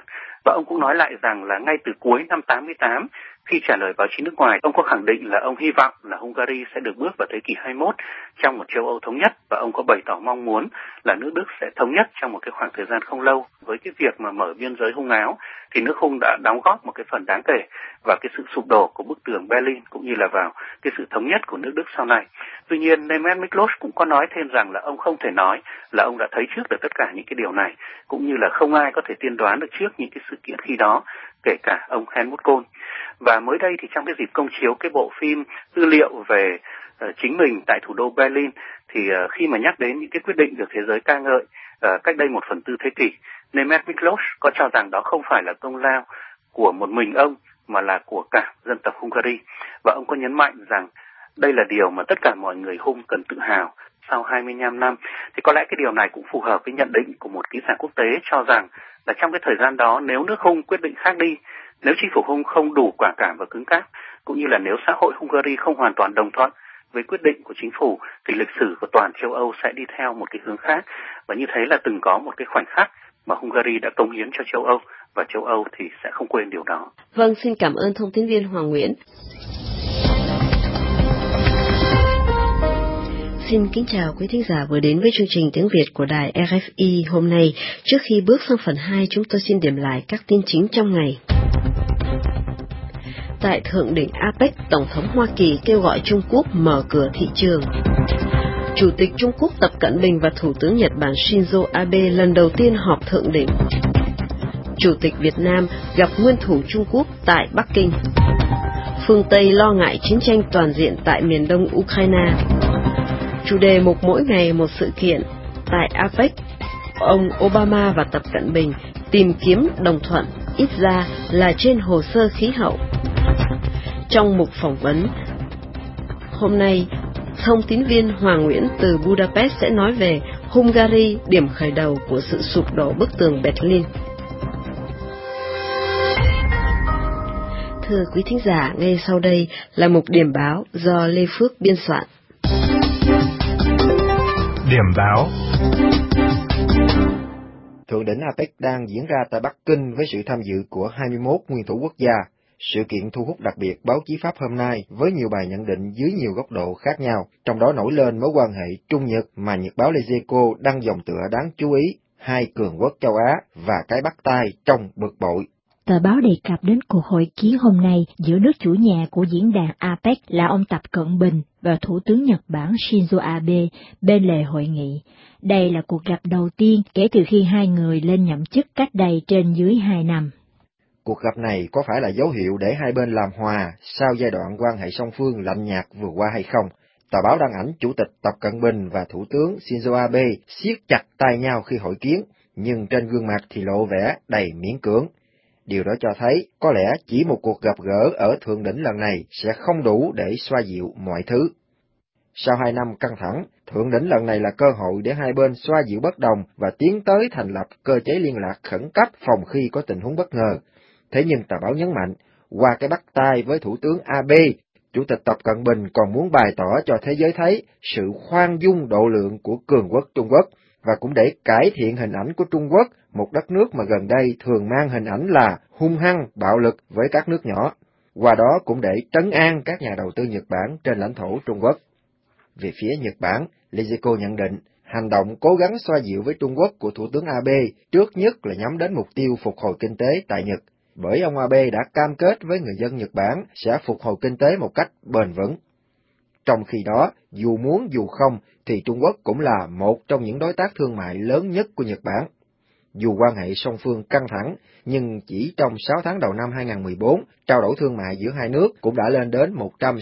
Và ông cũng nói lại rằng là ngay từ cuối năm 88, khi trả lời báo chí nước ngoài, ông có khẳng định là ông hy vọng là Hungary sẽ được bước vào thế kỷ 21 trong một châu Âu thống nhất, và ông có bày tỏ mong muốn là nước Đức sẽ thống nhất trong một cái khoảng thời gian không lâu. Với cái việc mà mở biên giới Hung Áo thì nước Hung đã đóng góp một cái phần đáng kể vào cái sự sụp đổ của bức tường Berlin cũng như là vào cái sự thống nhất của nước Đức sau này. Tuy nhiên, Nemeth Miklos cũng có nói thêm rằng là ông không thể nói là ông đã thấy trước được tất cả những cái điều này, cũng như là không ai có thể tiên đoán được trước những cái sự kiện khi đó, kể cả ông Helmut Kohl. Và mới đây thì trong cái dịp công chiếu cái bộ phim tư liệu về chính mình tại thủ đô Berlin, thì khi mà nhắc đến những cái quyết định được thế giới ca ngợi cách đây 1/4 thế kỷ, Nemeth Miklos có cho rằng đó không phải là công lao của một mình ông mà là của cả dân tộc Hungary. Và ông có nhấn mạnh rằng đây là điều mà tất cả mọi người Hung cần tự hào sau 25 năm. Thì có lẽ cái điều này cũng phù hợp với nhận định của một ký giả quốc tế cho rằng là trong cái thời gian đó, nếu nước Hung quyết định khác đi, nếu chính phủ Hung không đủ quả cảm và cứng cáp, cũng như là nếu xã hội Hungary không hoàn toàn đồng thuận với quyết định của chính phủ, thì lịch sử của toàn châu Âu sẽ đi theo một cái hướng khác. Và như thế là từng có một cái khoảnh khắc mà Hungary đã cống hiến cho châu Âu, và châu Âu thì sẽ không quên điều đó. Vâng, xin cảm ơn thông tin viên Hoàng Nguyễn. Xin kính chào quý thính giả vừa đến với chương trình tiếng Việt của đài RFI hôm nay. Trước khi bước sang phần 2, chúng tôi xin điểm lại các tin chính trong ngày. Tại thượng đỉnh APEC, Tổng thống Hoa Kỳ kêu gọi Trung Quốc mở cửa thị trường. Chủ tịch Trung Quốc Tập Cận Bình và Thủ tướng Nhật Bản Shinzo Abe lần đầu tiên họp thượng đỉnh. Chủ tịch Việt Nam gặp nguyên thủ Trung Quốc tại Bắc Kinh. Phương Tây lo ngại chiến tranh toàn diện tại miền đông Ukraine. Chủ đề mục mỗi ngày một sự kiện. Tại APEC, ông Obama và Tập Cận Bình tìm kiếm đồng thuận, ít ra là trên hồ sơ khí hậu. Trong mục phỏng vấn hôm nay, thông tín viên Hoàng Nguyễn từ Budapest sẽ nói về Hungary, điểm khởi đầu của sự sụp đổ bức tường Berlin. Thưa quý thính giả, ngay sau đây là mục điểm báo do Lê Phước biên soạn. Điểm báo. Thượng đỉnh APEC đang diễn ra tại Bắc Kinh với sự tham dự của 21 nguyên thủ quốc gia. Sự kiện thu hút đặc biệt báo chí Pháp hôm nay với nhiều bài nhận định dưới nhiều góc độ khác nhau, trong đó nổi lên mối quan hệ Trung-Nhật mà nhật báo Les Echos đăng dòng tựa đáng chú ý, hai cường quốc châu Á và cái bắt tai trong bực bội. Tờ báo đề cập đến cuộc hội kiến hôm nay giữa nước chủ nhà của diễn đàn APEC là ông Tập Cận Bình và Thủ tướng Nhật Bản Shinzo Abe bên lề hội nghị. Đây là cuộc gặp đầu tiên kể từ khi hai người lên nhậm chức cách đây trên dưới 2 năm. Cuộc gặp này có phải là dấu hiệu để hai bên làm hòa sau giai đoạn quan hệ song phương lạnh nhạt vừa qua hay không? Tờ báo đăng ảnh Chủ tịch Tập Cận Bình và Thủ tướng Shinzo Abe siết chặt tay nhau khi hội kiến, nhưng trên gương mặt thì lộ vẻ đầy miễn cưỡng. Điều đó cho thấy có lẽ chỉ một cuộc gặp gỡ ở thượng đỉnh lần này sẽ không đủ để xoa dịu mọi thứ. Sau 2 năm căng thẳng, thượng đỉnh lần này là cơ hội để hai bên xoa dịu bất đồng và tiến tới thành lập cơ chế liên lạc khẩn cấp phòng khi có tình huống bất ngờ. Thế nhưng tờ báo nhấn mạnh, qua cái bắt tay với Thủ tướng Abe, Chủ tịch Tập Cận Bình còn muốn bày tỏ cho thế giới thấy sự khoan dung độ lượng của cường quốc Trung Quốc, và cũng để cải thiện hình ảnh của Trung Quốc, một đất nước mà gần đây thường mang hình ảnh là hung hăng, bạo lực với các nước nhỏ. Qua đó cũng để trấn an các nhà đầu tư Nhật Bản trên lãnh thổ Trung Quốc. Về phía Nhật Bản, Les Echos nhận định, hành động cố gắng xoa dịu với Trung Quốc của Thủ tướng Abe trước nhất là nhắm đến mục tiêu phục hồi kinh tế tại Nhật, bởi ông Abe đã cam kết với người dân Nhật Bản sẽ phục hồi kinh tế một cách bền vững. Trong khi đó, dù muốn dù không, thì Trung Quốc cũng là một trong những đối tác thương mại lớn nhất của Nhật Bản. Dù quan hệ song phương căng thẳng, nhưng chỉ trong 6 tháng đầu năm 2014, trao đổi thương mại giữa hai nước cũng đã lên đến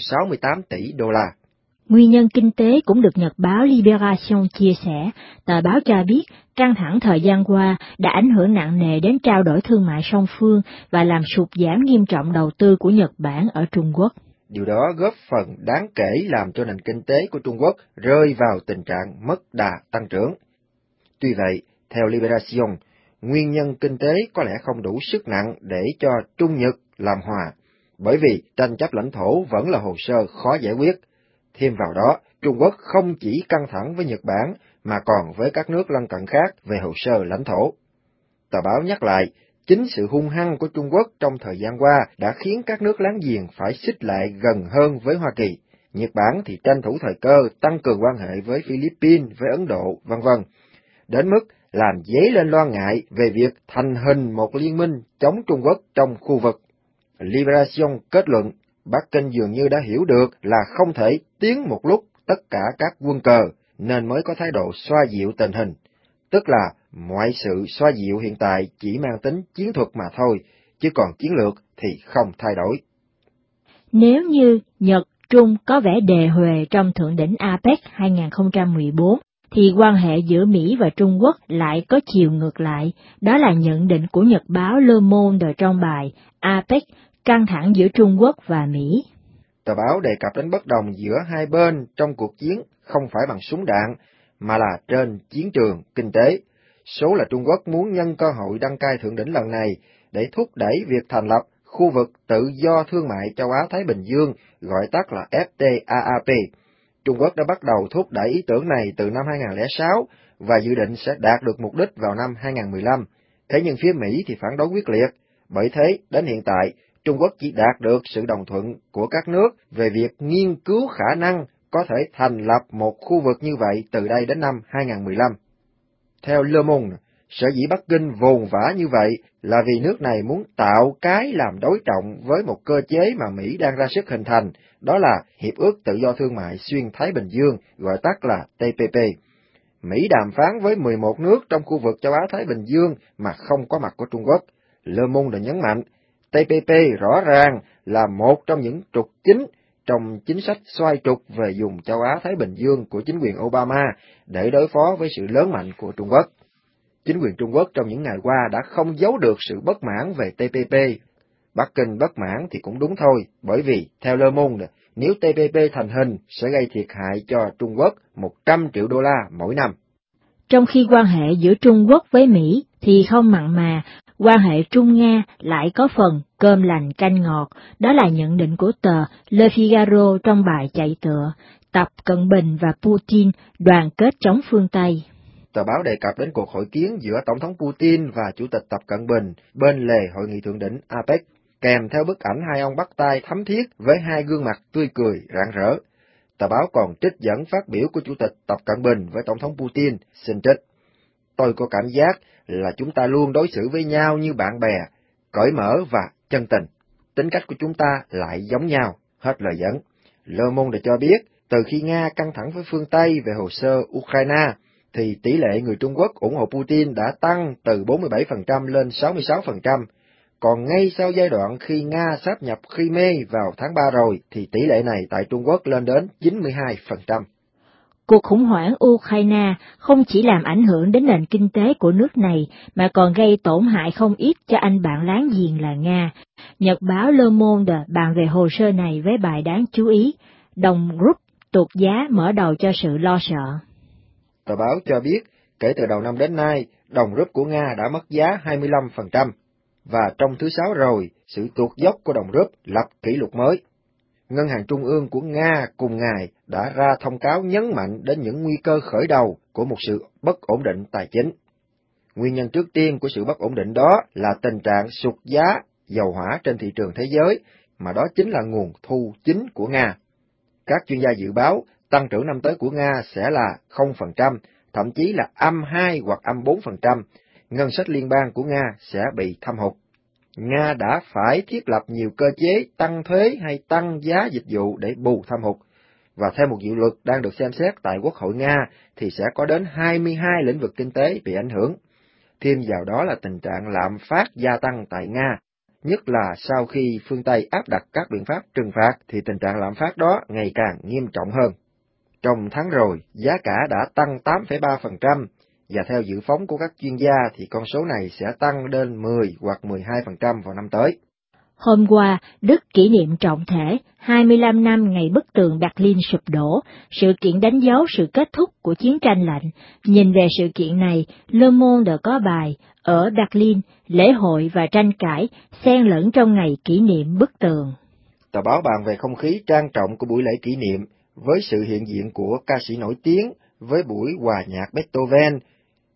168 tỷ đô la. Nguyên nhân kinh tế cũng được nhật báo Libération chia sẻ. Tờ báo cho biết căng thẳng thời gian qua đã ảnh hưởng nặng nề đến trao đổi thương mại song phương và làm sụt giảm nghiêm trọng đầu tư của Nhật Bản ở Trung Quốc. Điều đó góp phần đáng kể làm cho nền kinh tế của Trung Quốc rơi vào tình trạng mất đà tăng trưởng. Tuy vậy, theo Libération, nguyên nhân kinh tế có lẽ không đủ sức nặng để cho Trung Nhật làm hòa, bởi vì tranh chấp lãnh thổ vẫn là hồ sơ khó giải quyết. Thêm vào đó, Trung Quốc không chỉ căng thẳng với Nhật Bản, mà còn với các nước lân cận khác về hồ sơ lãnh thổ. Tờ báo nhắc lại, Chính sự hung hăng của Trung Quốc trong thời gian qua đã khiến các nước láng giềng phải xích lại gần hơn với Hoa Kỳ. Nhật Bản thì tranh thủ thời cơ tăng cường quan hệ với Philippines, với Ấn Độ, vân vân, đến mức làm dấy lên lo ngại về việc thành hình một liên minh chống Trung Quốc trong khu vực. Liberation kết luận, Bắc Kinh dường như đã hiểu được là không thể tiến một lúc tất cả các quân cờ, nên mới có thái độ xoa dịu tình hình. Tức là mọi sự xoa dịu hiện tại chỉ mang tính chiến thuật mà thôi, chứ còn chiến lược thì không thay đổi. Nếu như Nhật, Trung có vẻ đề huề trong thượng đỉnh APEC 2014, thì quan hệ giữa Mỹ và Trung Quốc lại có chiều ngược lại. Đó là nhận định của nhật báo Le Monde trong bài APEC, căng thẳng giữa Trung Quốc và Mỹ. Tờ báo đề cập đến bất đồng giữa hai bên trong cuộc chiến không phải bằng súng đạn, mà là trên chiến trường kinh tế. Số là Trung Quốc muốn nhân cơ hội đăng cai thượng đỉnh lần này để thúc đẩy việc thành lập khu vực tự do thương mại châu Á-Thái Bình Dương, gọi tắt là FTAAP. Trung Quốc đã bắt đầu thúc đẩy ý tưởng này từ năm 2006 và dự định sẽ đạt được mục đích vào năm 2015. Thế nhưng phía Mỹ thì phản đối quyết liệt. Bởi thế, đến hiện tại, Trung Quốc chỉ đạt được sự đồng thuận của các nước về việc nghiên cứu khả năng có thể thành lập một khu vực như vậy từ đây đến năm 2015. Theo Le Monde, sở dĩ Bắc Kinh vồn vã như vậy là vì nước này muốn tạo cái làm đối trọng với một cơ chế mà Mỹ đang ra sức hình thành, đó là Hiệp ước Tự do Thương mại Xuyên Thái Bình Dương, gọi tắt là TPP. Mỹ đàm phán với 11 nước trong khu vực châu Á-Thái Bình Dương mà không có mặt của Trung Quốc. Le Monde đã nhấn mạnh, TPP rõ ràng là một trong những trục chính trong chính sách xoay trục về vùng châu Á-Thái Bình Dương của chính quyền Obama để đối phó với sự lớn mạnh của Trung Quốc. Chính quyền Trung Quốc trong những ngày qua đã không giấu được sự bất mãn về TPP. Bắc Kinh bất mãn thì cũng đúng thôi, bởi vì, theo Le Monde, nếu TPP thành hình sẽ gây thiệt hại cho Trung Quốc 100 triệu đô la mỗi năm. Trong khi quan hệ giữa Trung Quốc với Mỹ thì không mặn mà, quan hệ Trung-Nga lại có phần cơm lành canh ngọt, đó là nhận định của tờ Le Figaro trong bài chạy tựa, Tập Cận Bình và Putin đoàn kết chống phương Tây. Tờ báo đề cập đến cuộc hội kiến giữa Tổng thống Putin và Chủ tịch Tập Cận Bình bên lề hội nghị thượng đỉnh APEC, kèm theo bức ảnh hai ông bắt tay thắm thiết với hai gương mặt tươi cười rạng rỡ. Tờ báo còn trích dẫn phát biểu của Chủ tịch Tập Cận Bình với Tổng thống Putin, xin trích. Tôi có cảm giác là chúng ta luôn đối xử với nhau như bạn bè, cởi mở và chân tình. Tính cách của chúng ta lại giống nhau, hết lời dẫn. Le Monde cho biết, từ khi Nga căng thẳng với phương Tây về hồ sơ Ukraine, thì tỷ lệ người Trung Quốc ủng hộ Putin đã tăng từ 47% lên 66%, còn ngay sau giai đoạn khi Nga sáp nhập Crimea vào tháng 3 rồi, thì tỷ lệ này tại Trung Quốc lên đến 92%. Cuộc khủng hoảng Ukraine không chỉ làm ảnh hưởng đến nền kinh tế của nước này, mà còn gây tổn hại không ít cho anh bạn láng giềng là Nga. Nhật báo Le Monde bàn về hồ sơ này với bài đáng chú ý, đồng rúp tụt giá mở đầu cho sự lo sợ. Tờ báo cho biết, kể từ đầu năm đến nay, đồng rúp của Nga đã mất giá 25%, và trong thứ Sáu rồi, sự tuột dốc của đồng rúp lập kỷ lục mới. Ngân hàng Trung ương của Nga cùng ngày đã ra thông cáo nhấn mạnh đến những nguy cơ khởi đầu của một sự bất ổn định tài chính. Nguyên nhân trước tiên của sự bất ổn định đó là tình trạng sụt giá dầu hỏa trên thị trường thế giới, mà đó chính là nguồn thu chính của Nga. Các chuyên gia dự báo tăng trưởng năm tới của Nga sẽ là 0%, thậm chí là -2 hoặc -4%. Ngân sách liên bang của Nga sẽ bị thâm hụt. Nga đã phải thiết lập nhiều cơ chế tăng thuế hay tăng giá dịch vụ để bù thâm hụt, và theo một dự luật đang được xem xét tại Quốc hội Nga thì sẽ có đến 22 lĩnh vực kinh tế bị ảnh hưởng. Thêm vào đó là tình trạng lạm phát gia tăng tại Nga, nhất là sau khi phương Tây áp đặt các biện pháp trừng phạt thì tình trạng lạm phát đó ngày càng nghiêm trọng hơn. Trong tháng rồi, giá cả đã tăng 8,3%, và theo dự phóng của các chuyên gia thì con số này sẽ tăng lên 10 hoặc 12% vào năm tới. Hôm qua, Đức kỷ niệm trọng thể 25 năm ngày bức tường Berlin sụp đổ, sự kiện đánh dấu sự kết thúc của chiến tranh lạnh. Nhìn về sự kiện này, Le Monde có bài Ở Berlin, lễ hội và tranh cãi xen lẫn trong ngày kỷ niệm bức tường. Tờ báo bàn về không khí trang trọng của buổi lễ kỷ niệm, với sự hiện diện của ca sĩ nổi tiếng, với buổi hòa nhạc Beethoven,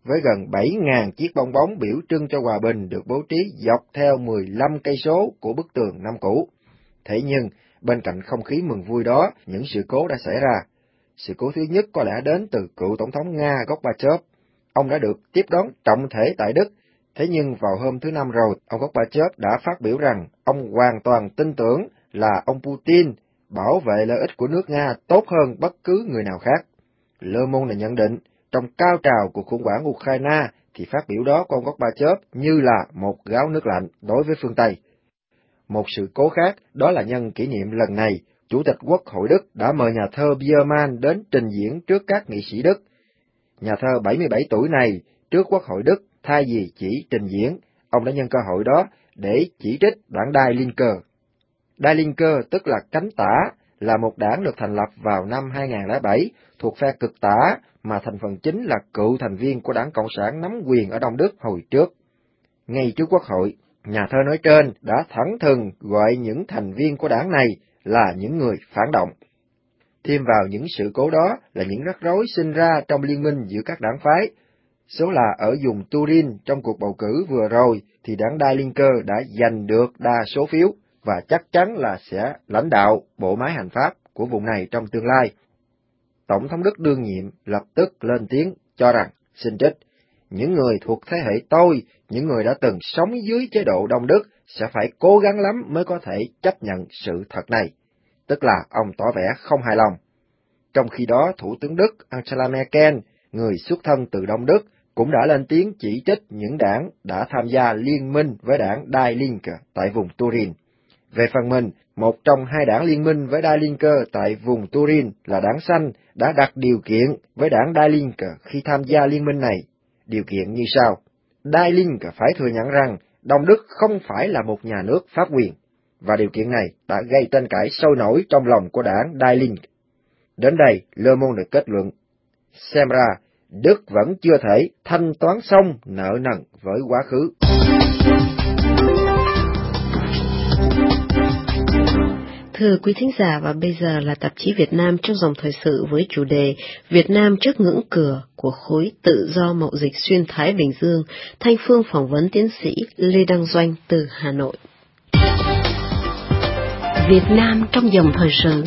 với gần 7.000 chiếc bong bóng biểu trưng cho hòa bình được bố trí dọc theo 15 cây số của bức tường năm cũ. Thế nhưng, bên cạnh không khí mừng vui đó, những sự cố đã xảy ra. Sự cố thứ nhất có lẽ đến từ cựu Tổng thống Nga Gorbachev. Ông đã được tiếp đón trọng thể tại Đức. Thế nhưng vào hôm thứ Năm rồi, ông Gorbachev đã phát biểu rằng ông hoàn toàn tin tưởng là ông Putin bảo vệ lợi ích của nước Nga tốt hơn bất cứ người nào khác. Le Monde nhận định, trong cao trào của khủng hoảng Ukraine thì phát biểu đó của ông Gorbachev như là một gáo nước lạnh đối với phương Tây. Một sự cố khác đó là nhân kỷ niệm lần này, Chủ tịch Quốc hội Đức đã mời nhà thơ Biermann đến trình diễn trước các nghị sĩ Đức. Nhà thơ 77 tuổi này trước Quốc hội Đức thay vì chỉ trình diễn, ông đã nhân cơ hội đó để chỉ trích đảng Die Linke. Die Linke tức là cánh tả, là một đảng được thành lập vào năm 2007 thuộc phe cực tả mà thành phần chính là cựu thành viên của Đảng Cộng sản nắm quyền ở Đông Đức hồi trước. Ngay trước Quốc hội, nhà thơ nói trên đã thẳng thừng gọi những thành viên của đảng này là những người phản động. Thêm vào những sự cố đó là những rắc rối sinh ra trong liên minh giữa các đảng phái. Số là ở vùng Turin trong cuộc bầu cử vừa rồi thì đảng Die Linke đã giành được đa số phiếu và chắc chắn là sẽ lãnh đạo bộ máy hành pháp của vùng này trong tương lai. Tổng thống Đức đương nhiệm lập tức lên tiếng cho rằng, xin trích, những người thuộc thế hệ tôi, những người đã từng sống dưới chế độ Đông Đức sẽ phải cố gắng lắm mới có thể chấp nhận sự thật này. Tức là ông tỏ vẻ không hài lòng. Trong khi đó, Thủ tướng Đức Angela Merkel, người xuất thân từ Đông Đức, cũng đã lên tiếng chỉ trích những đảng đã tham gia liên minh với đảng Die Linke tại vùng Turin. Về phần mình, một trong hai đảng liên minh với Die Linke tại vùng Turin là đảng Xanh đã đặt điều kiện với đảng Die Linke khi tham gia liên minh này. Điều kiện như sau: Die Linke phải thừa nhận rằng Đông Đức không phải là một nhà nước pháp quyền, và điều kiện này đã gây tranh cãi sôi nổi trong lòng của đảng Die Linke. Đến đây, Le Monde kết luận, xem ra Đức vẫn chưa thể thanh toán xong nợ nần với quá khứ. Thưa quý thính giả, và bây giờ là tạp chí Việt Nam trong dòng thời sự với chủ đề Việt Nam trước ngưỡng cửa của khối tự do mậu dịch xuyên Thái Bình Dương. Thanh Phương phỏng vấn tiến sĩ Lê Đăng Doanh từ Hà Nội. Việt Nam trong dòng thời sự.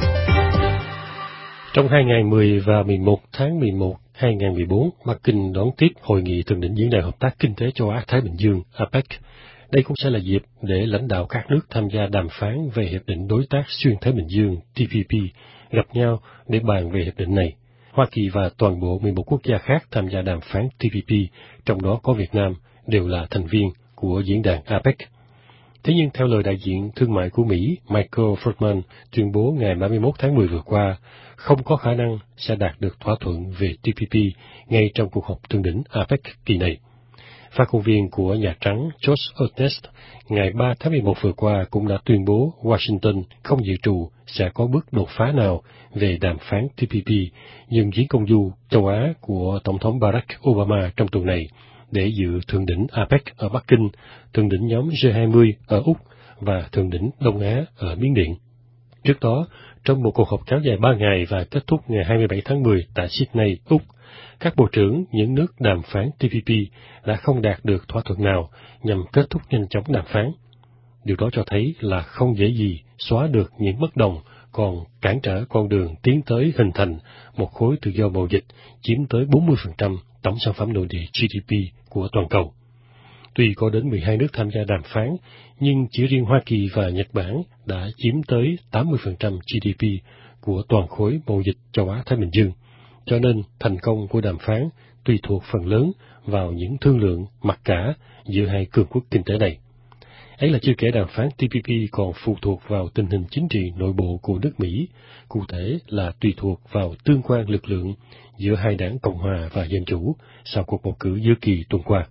Trong 2 ngày 10 và 11 tháng 11, 2014, Bắc Kinh đón tiếp Hội nghị Thượng đỉnh Diễn đàn Hợp tác Kinh tế Châu Á-Thái Bình Dương, APEC. Đây cũng sẽ là dịp để lãnh đạo các nước tham gia đàm phán về Hiệp định Đối tác Xuyên Thái Bình Dương, TPP, gặp nhau để bàn về hiệp định này. Hoa Kỳ và toàn bộ 11 quốc gia khác tham gia đàm phán TPP, trong đó có Việt Nam, đều là thành viên của diễn đàn APEC. Thế nhưng theo lời đại diện thương mại của Mỹ, Michael Friedman, tuyên bố ngày 31 tháng 10 vừa qua, không có khả năng sẽ đạt được thỏa thuận về TPP ngay trong cuộc họp thượng đỉnh APEC kỳ này. Phát ngôn viên của Nhà Trắng Josh Earnest ngày 3 tháng 11 vừa qua cũng đã tuyên bố Washington không dự trù sẽ có bước đột phá nào về đàm phán TPP, nhưng chuyến công du châu Á của Tổng thống Barack Obama trong tuần này để dự thượng đỉnh APEC ở Bắc Kinh, thượng đỉnh nhóm G20 ở Úc và thượng đỉnh Đông Á ở Miến Điện. Trước đó, trong một cuộc họp kéo dài 3 ngày và kết thúc ngày 27 tháng 10 tại Sydney, Úc, các bộ trưởng những nước đàm phán TPP đã không đạt được thỏa thuận nào nhằm kết thúc nhanh chóng đàm phán. Điều đó cho thấy là không dễ gì xóa được những bất đồng, còn cản trở con đường tiến tới hình thành một khối tự do mậu dịch chiếm tới 40% tổng sản phẩm nội địa GDP của toàn cầu. Tuy có đến 12 nước tham gia đàm phán, nhưng chỉ riêng Hoa Kỳ và Nhật Bản đã chiếm tới 80% GDP của toàn khối mậu dịch châu Á-Thái Bình Dương. Cho nên, thành công của đàm phán tùy thuộc phần lớn vào những thương lượng mặc cả giữa hai cường quốc kinh tế này. Ấy là chưa kể đàm phán TPP còn phụ thuộc vào tình hình chính trị nội bộ của nước Mỹ, cụ thể là tùy thuộc vào tương quan lực lượng giữa hai đảng Cộng hòa và Dân chủ sau cuộc bầu cử giữa kỳ tuần qua.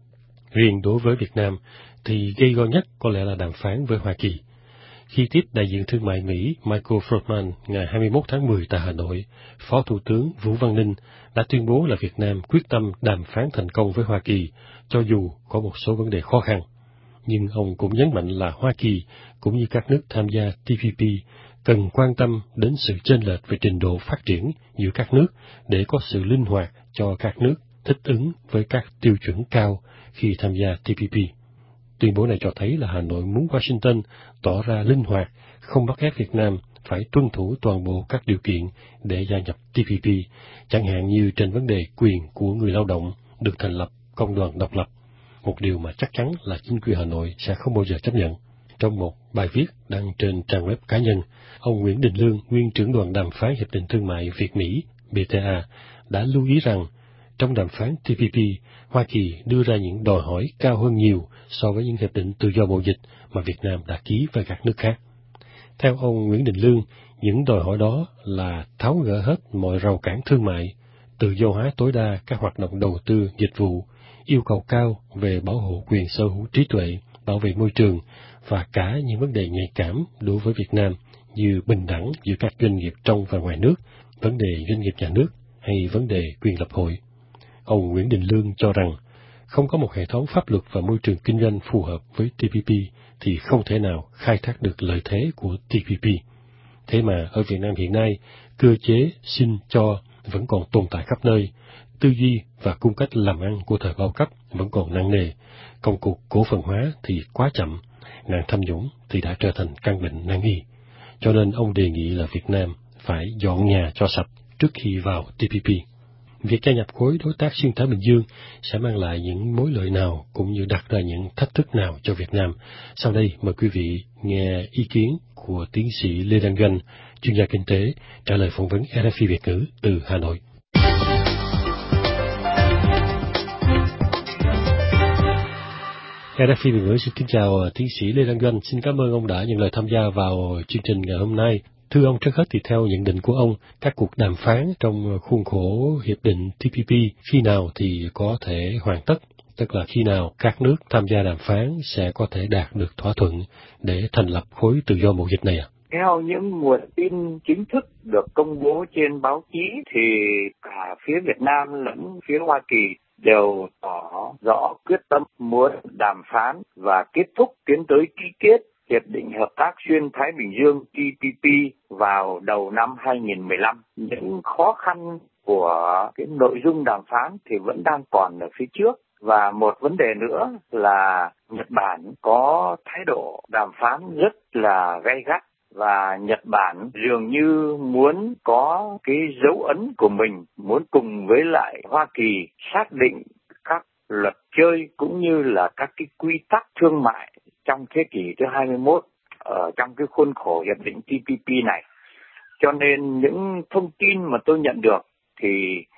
Riêng đối với Việt Nam thì gây go nhất có lẽ là đàm phán với Hoa Kỳ. Khi tiếp đại diện thương mại Mỹ Michael Friedman ngày 21 tháng 10 tại Hà Nội, Phó Thủ tướng Vũ Văn Ninh đã tuyên bố là Việt Nam quyết tâm đàm phán thành công với Hoa Kỳ, cho dù có một số vấn đề khó khăn. Nhưng ông cũng nhấn mạnh là Hoa Kỳ, cũng như các nước tham gia TPP, cần quan tâm đến sự chênh lệch về trình độ phát triển giữa các nước để có sự linh hoạt cho các nước thích ứng với các tiêu chuẩn cao khi tham gia TPP. Tuyên bố này cho thấy là Hà Nội muốn Washington tỏ ra linh hoạt, không bắt ép Việt Nam phải tuân thủ toàn bộ các điều kiện để gia nhập TPP, chẳng hạn như trên vấn đề quyền của người lao động được thành lập công đoàn độc lập, một điều mà chắc chắn là chính quyền Hà Nội sẽ không bao giờ chấp nhận. Trong một bài viết đăng trên trang web cá nhân, ông Nguyễn Đình Lương, nguyên trưởng đoàn đàm phán Hiệp định Thương mại Việt-Mỹ BTA, đã lưu ý rằng trong đàm phán TPP, Hoa Kỳ đưa ra những đòi hỏi cao hơn nhiều so với những hiệp định tự do mậu dịch mà Việt Nam đã ký với các nước khác. Theo ông Nguyễn Đình Lương, những đòi hỏi đó là tháo gỡ hết mọi rào cản thương mại, tự do hóa tối đa các hoạt động đầu tư, dịch vụ, yêu cầu cao về bảo hộ quyền sở hữu trí tuệ, bảo vệ môi trường và cả những vấn đề nhạy cảm đối với Việt Nam như bình đẳng giữa các doanh nghiệp trong và ngoài nước, vấn đề doanh nghiệp nhà nước hay vấn đề quyền lập hội. Ông Nguyễn Đình Lương cho rằng không có một hệ thống pháp luật và môi trường kinh doanh phù hợp với TPP thì không thể nào khai thác được lợi thế của TPP. Thế mà ở Việt Nam hiện nay, cơ chế xin cho vẫn còn tồn tại khắp nơi, tư duy và cung cách làm ăn của thời bao cấp vẫn còn nặng nề, công cuộc cổ phần hóa thì quá chậm, nạn tham nhũng thì đã trở thành căn bệnh nan y. Cho nên ông đề nghị là Việt Nam phải dọn nhà cho sạch trước khi vào TPP. Việc gia nhập khối đối tác xuyên Thái Bình Dương sẽ mang lại những mối lợi nào cũng như đặt ra những thách thức nào cho Việt Nam. Sau đây mời quý vị nghe ý kiến của tiến sĩ Lê Đăng Doanh, chuyên gia kinh tế, trả lời phỏng vấn RFI Việt ngữ từ Hà Nội. RFI Việt ngữ xin kính chào tiến sĩ Lê Đăng Doanh. Xin cảm ơn ông đã nhận lời tham gia vào chương trình ngày hôm nay. Thưa ông, trước hết thì theo nhận định của ông, các cuộc đàm phán trong khuôn khổ hiệp định TPP khi nào thì có thể hoàn tất, tức là khi nào các nước tham gia đàm phán sẽ có thể đạt được thỏa thuận để thành lập khối tự do mậu dịch này ạ? Theo những nguồn tin chính thức được công bố trên báo chí thì cả phía Việt Nam lẫn phía Hoa Kỳ đều tỏ rõ quyết tâm muốn đàm phán và kết thúc tiến tới ký kết Hiệp định Hợp tác Xuyên Thái Bình Dương TPP vào đầu năm 2015. Những khó khăn của cái nội dung đàm phán thì vẫn đang còn ở phía trước. Và một vấn đề nữa là Nhật Bản có thái độ đàm phán rất là gay gắt. Và Nhật Bản dường như muốn có cái dấu ấn của mình, muốn cùng với lại Hoa Kỳ xác định các luật chơi cũng như là các cái quy tắc thương mại trong thế kỷ thứ 21 ở trong cái khuôn khổ hiệp định TPP này. Cho nên những thông tin mà tôi nhận được thì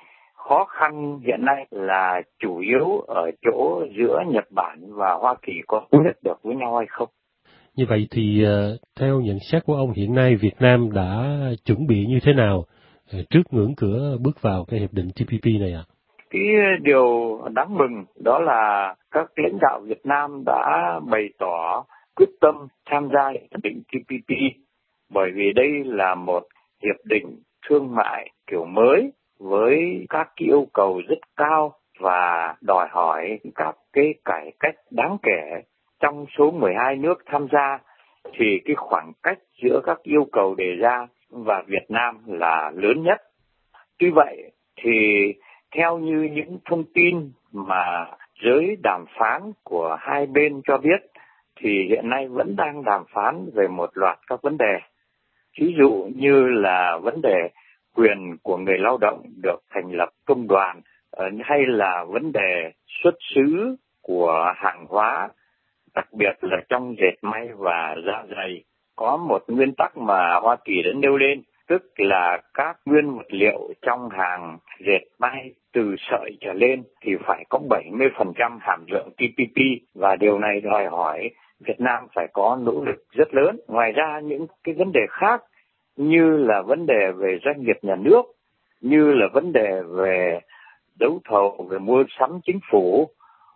khó khăn hiện nay là chủ yếu ở chỗ giữa Nhật Bản và Hoa Kỳ có quyết được với nhau hay không. Như vậy thì theo nhận xét của ông hiện nay Việt Nam đã chuẩn bị như thế nào trước ngưỡng cửa bước vào cái hiệp định TPP này ạ? Cái điều đáng mừng đó là các lãnh đạo Việt Nam đã bày tỏ quyết tâm tham gia hiệp định TPP bởi vì đây là một hiệp định thương mại kiểu mới với các cái yêu cầu rất cao và đòi hỏi các cái cải cách đáng kể. Trong số 12 nước tham gia thì cái khoảng cách giữa các yêu cầu đề ra và Việt Nam là lớn nhất. Tuy vậy thì theo như những thông tin mà giới đàm phán của hai bên cho biết thì hiện nay vẫn đang đàm phán về một loạt các vấn đề. Ví dụ như là vấn đề quyền của người lao động được thành lập công đoàn hay là vấn đề xuất xứ của hàng hóa, đặc biệt là trong dệt may và da giày. Có một nguyên tắc mà Hoa Kỳ đã nêu lên, tức là các nguyên vật liệu trong hàng dệt may từ sợi trở lên thì phải có 70% hàm lượng TPP và điều này đòi hỏi Việt Nam phải có nỗ lực rất lớn. Ngoài ra những cái vấn đề khác như là vấn đề về doanh nghiệp nhà nước, như là vấn đề về đấu thầu, về mua sắm chính phủ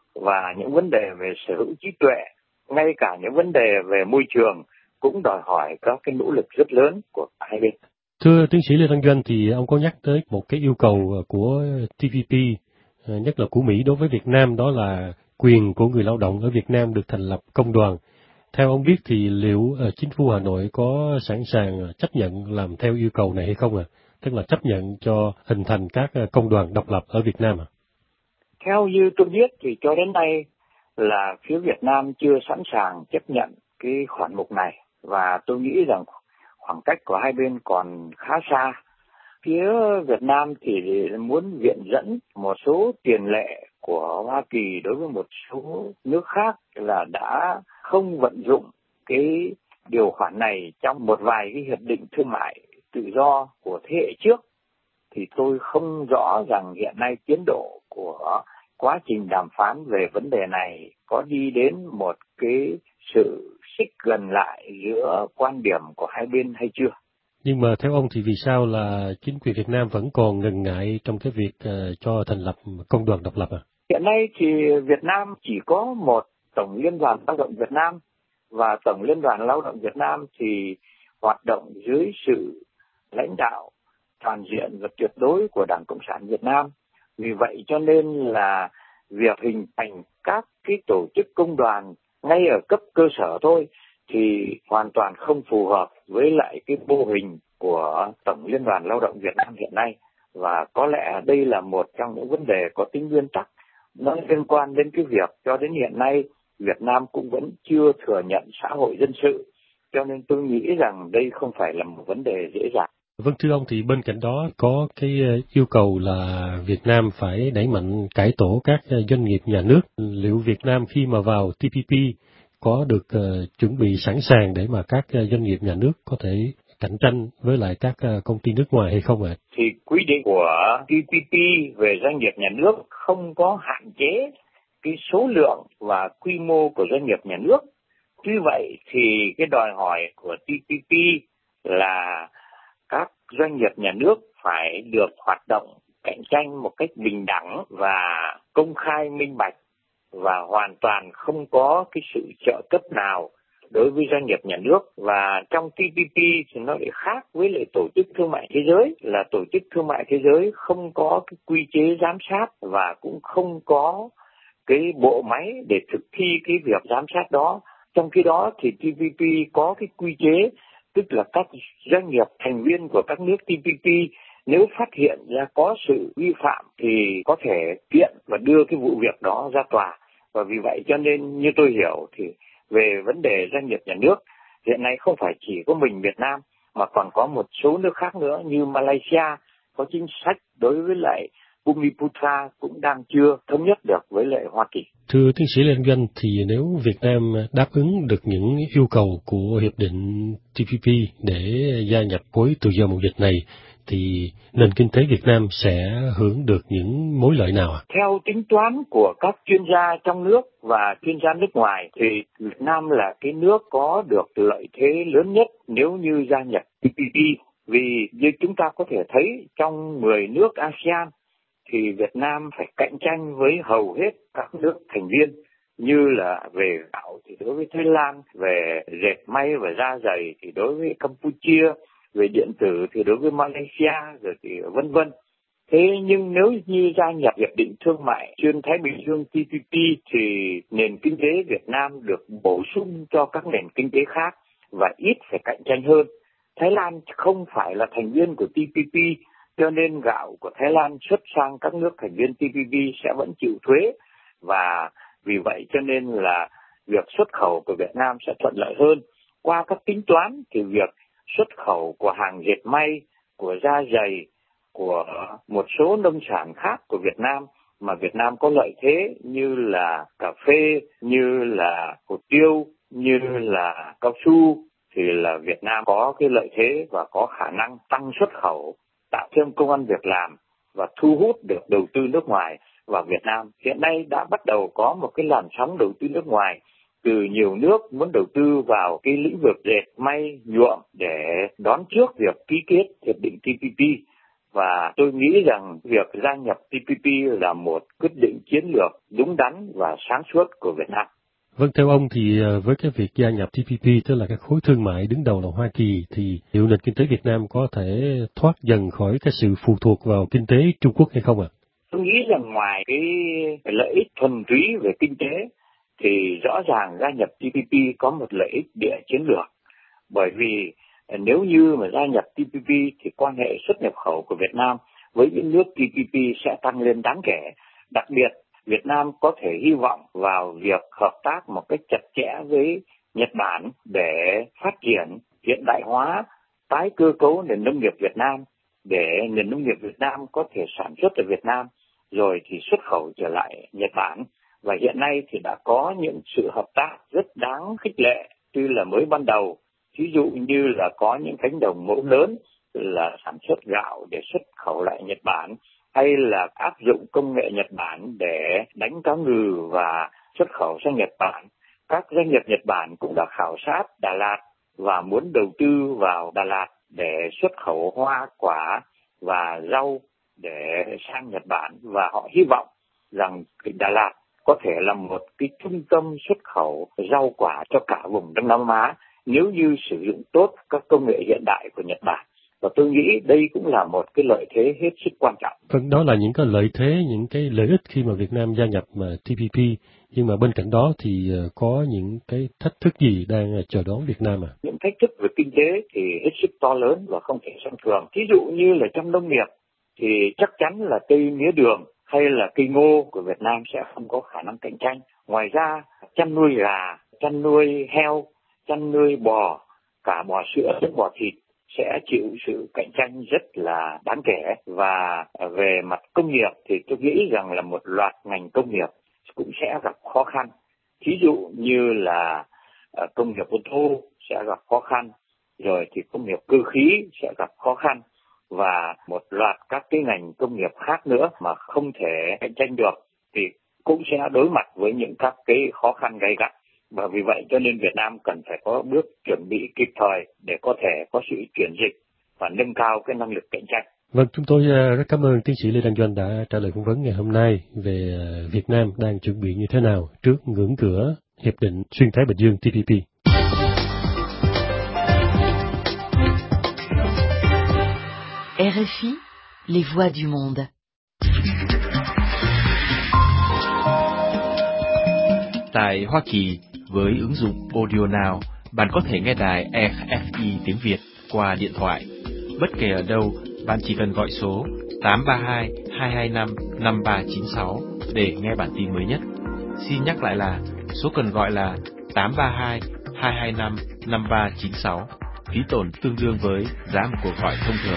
và những vấn đề về sở hữu trí tuệ, ngay cả những vấn đề về môi trường cũng đòi hỏi các cái nỗ lực rất lớn của hai bên. Thưa tiến sĩ Lê Đăng Doanh, thì ông có nhắc tới một cái yêu cầu của TPP, nhất là của Mỹ đối với Việt Nam, đó là quyền của người lao động ở Việt Nam được thành lập công đoàn. Theo ông biết thì liệu chính phủ Hà Nội có sẵn sàng chấp nhận làm theo yêu cầu này hay không ạ? Tức là chấp nhận cho hình thành các công đoàn độc lập ở Việt Nam ạ? Theo như tôi biết thì cho đến nay là phía Việt Nam chưa sẵn sàng chấp nhận cái khoản mục này, và tôi nghĩ rằng khoảng cách của hai bên còn khá xa. Phía Việt Nam thì muốn viện dẫn một số tiền lệ của Hoa Kỳ đối với một số nước khác là đã không vận dụng cái điều khoản này trong một vài cái hiệp định thương mại tự do của thế hệ trước. Thì tôi không rõ rằng hiện nay tiến độ của quá trình đàm phán về vấn đề này có đi đến một cái sự xích gần lại giữa quan điểm của hai bên hay chưa. Nhưng mà theo ông thì vì sao là chính quyền Việt Nam vẫn còn ngần ngại trong cái việc cho thành lập công đoàn độc lập à? Hiện nay thì Việt Nam chỉ có một Tổng Liên đoàn Lao động Việt Nam, và Tổng Liên đoàn Lao động Việt Nam thì hoạt động dưới sự lãnh đạo toàn diện và tuyệt đối của Đảng Cộng sản Việt Nam. Vì vậy cho nên là việc hình thành các cái tổ chức công đoàn ngay ở cấp cơ sở thôi thì hoàn toàn không phù hợp với lại cái mô hình của Tổng Liên đoàn Lao động Việt Nam hiện nay. Và có lẽ đây là một trong những vấn đề có tính nguyên tắc, nó liên quan đến cái việc cho đến hiện nay Việt Nam cũng vẫn chưa thừa nhận xã hội dân sự. Cho nên tôi nghĩ rằng đây không phải là một vấn đề dễ dàng. Vâng, thưa ông, thì bên cạnh đó có cái yêu cầu là Việt Nam phải đẩy mạnh cải tổ các doanh nghiệp nhà nước. Liệu Việt Nam khi mà vào TPP có được chuẩn bị sẵn sàng để mà các doanh nghiệp nhà nước có thể cạnh tranh với lại các công ty nước ngoài hay không ạ? Thì quy định của TPP về doanh nghiệp nhà nước không có hạn chế cái số lượng và quy mô của doanh nghiệp nhà nước. Tuy vậy thì cái đòi hỏi của TPP là các doanh nghiệp nhà nước phải được hoạt động cạnh tranh một cách bình đẳng và công khai minh bạch, và hoàn toàn không có cái sự trợ cấp nào đối với doanh nghiệp nhà nước. Và trong TPP thì nó lại khác với lại Tổ chức Thương mại Thế giới, là Tổ chức Thương mại Thế giới không có cái quy chế giám sát và cũng không có cái bộ máy để thực thi cái việc giám sát đó. Trong khi đó thì TPP có cái quy chế, tức là các doanh nghiệp thành viên của các nước TPP nếu phát hiện ra có sự vi phạm thì có thể kiện và đưa cái vụ việc đó ra tòa. Và vì vậy cho nên như tôi hiểu thì về vấn đề doanh nghiệp nhà nước hiện nay không phải chỉ có mình Việt Nam mà còn có một số nước khác nữa, như Malaysia có chính sách đối với lại Bumiputera cũng đang chưa thống nhất được với lại Hoa Kỳ. Thưa tiến sĩ Lê Anh Doanh, thì nếu Việt Nam đáp ứng được những yêu cầu của hiệp định TPP để gia nhập khối tự do mậu dịch này, thì nền kinh tế Việt Nam sẽ hưởng được những mối lợi nào? Theo tính toán của các chuyên gia trong nước và chuyên gia nước ngoài thì Việt Nam là cái nước có được lợi thế lớn nhất nếu như gia nhập TPP. Vì như chúng ta có thể thấy trong 10 nước ASEAN thì Việt Nam phải cạnh tranh với hầu hết các nước thành viên, như là về gạo thì đối với Thái Lan, về dệt may và da giày thì đối với Campuchia, về điện tử thì đối với Malaysia, rồi thì vân vân. Thế nhưng nếu như gia nhập Hiệp định Thương mại Xuyên Thái Bình Dương TPP thì nền kinh tế Việt Nam được bổ sung cho các nền kinh tế khác và ít phải cạnh tranh hơn. Thái Lan không phải là thành viên của TPP, cho nên gạo của Thái Lan xuất sang các nước thành viên TPP sẽ vẫn chịu thuế, và vì vậy cho nên là việc xuất khẩu của Việt Nam sẽ thuận lợi hơn. Qua các tính toán thì việc xuất khẩu của hàng dệt may, của da giày, của một số nông sản khác của Việt Nam mà Việt Nam có lợi thế như là cà phê, như là hồ tiêu, như là cao su, thì là Việt Nam có cái lợi thế và có khả năng tăng xuất khẩu, tạo thêm công ăn việc làm và thu hút được đầu tư nước ngoài vào Việt Nam. Hiện nay đã bắt đầu có một cái làn sóng đầu tư nước ngoài từ nhiều nước muốn đầu tư vào cái lĩnh vực dệt may, nhuộm để đón trước việc ký kết hiệp định TPP. Và tôi nghĩ rằng việc gia nhập TPP là một quyết định chiến lược đúng đắn và sáng suốt của Việt Nam. Vâng, theo ông thì với cái việc gia nhập TPP, tức là cái khối thương mại đứng đầu là Hoa Kỳ, thì liệu nền kinh tế Việt Nam có thể thoát dần khỏi cái sự phụ thuộc vào kinh tế Trung Quốc hay không ạ? Tôi nghĩ rằng ngoài cái lợi ích thuần túy về kinh tế thì rõ ràng gia nhập TPP có một lợi ích địa chiến lược. Bởi vì nếu như mà gia nhập TPP thì quan hệ xuất nhập khẩu của Việt Nam với những nước TPP sẽ tăng lên đáng kể. Đặc biệt Việt Nam có thể hy vọng vào việc hợp tác một cách chặt chẽ với Nhật Bản để phát triển hiện đại hóa, tái cơ cấu nền nông nghiệp Việt Nam, để nền nông nghiệp Việt Nam có thể sản xuất ở Việt Nam rồi thì xuất khẩu trở lại Nhật Bản. Và hiện nay thì đã có những sự hợp tác rất đáng khích lệ, tuy là mới ban đầu. Ví dụ như là có những cánh đồng mẫu lớn là sản xuất gạo để xuất khẩu lại Nhật Bản, hay là áp dụng công nghệ Nhật Bản để đánh cá ngừ và xuất khẩu sang Nhật Bản. Các doanh nghiệp Nhật Bản cũng đã khảo sát Đà Lạt và muốn đầu tư vào Đà Lạt để xuất khẩu hoa quả và rau để sang Nhật Bản, và họ hy vọng rằng Đà Lạt có thể là một cái trung tâm xuất khẩu rau quả cho cả vùng Đông Nam Á nếu như sử dụng tốt các công nghệ hiện đại của Nhật Bản. Và tôi nghĩ đây cũng là một cái lợi thế hết sức quan trọng. Vâng, đó là những cái lợi thế, những cái lợi ích khi mà Việt Nam gia nhập TPP. Nhưng mà bên cạnh đó thì có những cái thách thức gì đang chờ đón Việt Nam à? Những thách thức về kinh tế thì hết sức to lớn và không thể xem thường. Ví dụ như là trong nông nghiệp thì chắc chắn là cây mía đường hay là cây ngô của Việt Nam sẽ không có khả năng cạnh tranh. Ngoài ra, chăn nuôi gà, chăn nuôi heo, chăn nuôi bò, cả bò sữa lẫn bò thịt sẽ chịu sự cạnh tranh rất là đáng kể. Và về mặt công nghiệp thì tôi nghĩ rằng là một loạt ngành công nghiệp cũng sẽ gặp khó khăn. Ví dụ như là công nghiệp ô tô sẽ gặp khó khăn, rồi thì công nghiệp cơ khí sẽ gặp khó khăn, và một loạt các cái ngành công nghiệp khác nữa mà không thể cạnh tranh được thì cũng sẽ đối mặt với những các cái khó khăn gay gắt. Và vì vậy cho nên Việt Nam cần phải có bước chuẩn bị kịp thời để có thể có sự chuyển dịch và nâng cao cái năng lực cạnh tranh. Vâng, chúng tôi rất cảm ơn tiến sĩ Lê Đăng Doanh đã trả lời phỏng vấn ngày hôm nay về Việt Nam đang chuẩn bị như thế nào trước ngưỡng cửa Hiệp định Xuyên Thái Bình Dương TPP. RFI, les voix du monde. Tại Hoa Kỳ, với ứng dụng Audio Now, bạn có thể nghe đài RFI tiếng Việt qua điện thoại. Bất kể ở đâu, bạn chỉ cần gọi số 832-225-5396 để nghe bản tin mới nhất. Xin nhắc lại là số cần gọi là 832-225-5396. Phí tổn tương đương với giá một cuộc gọi thông thường.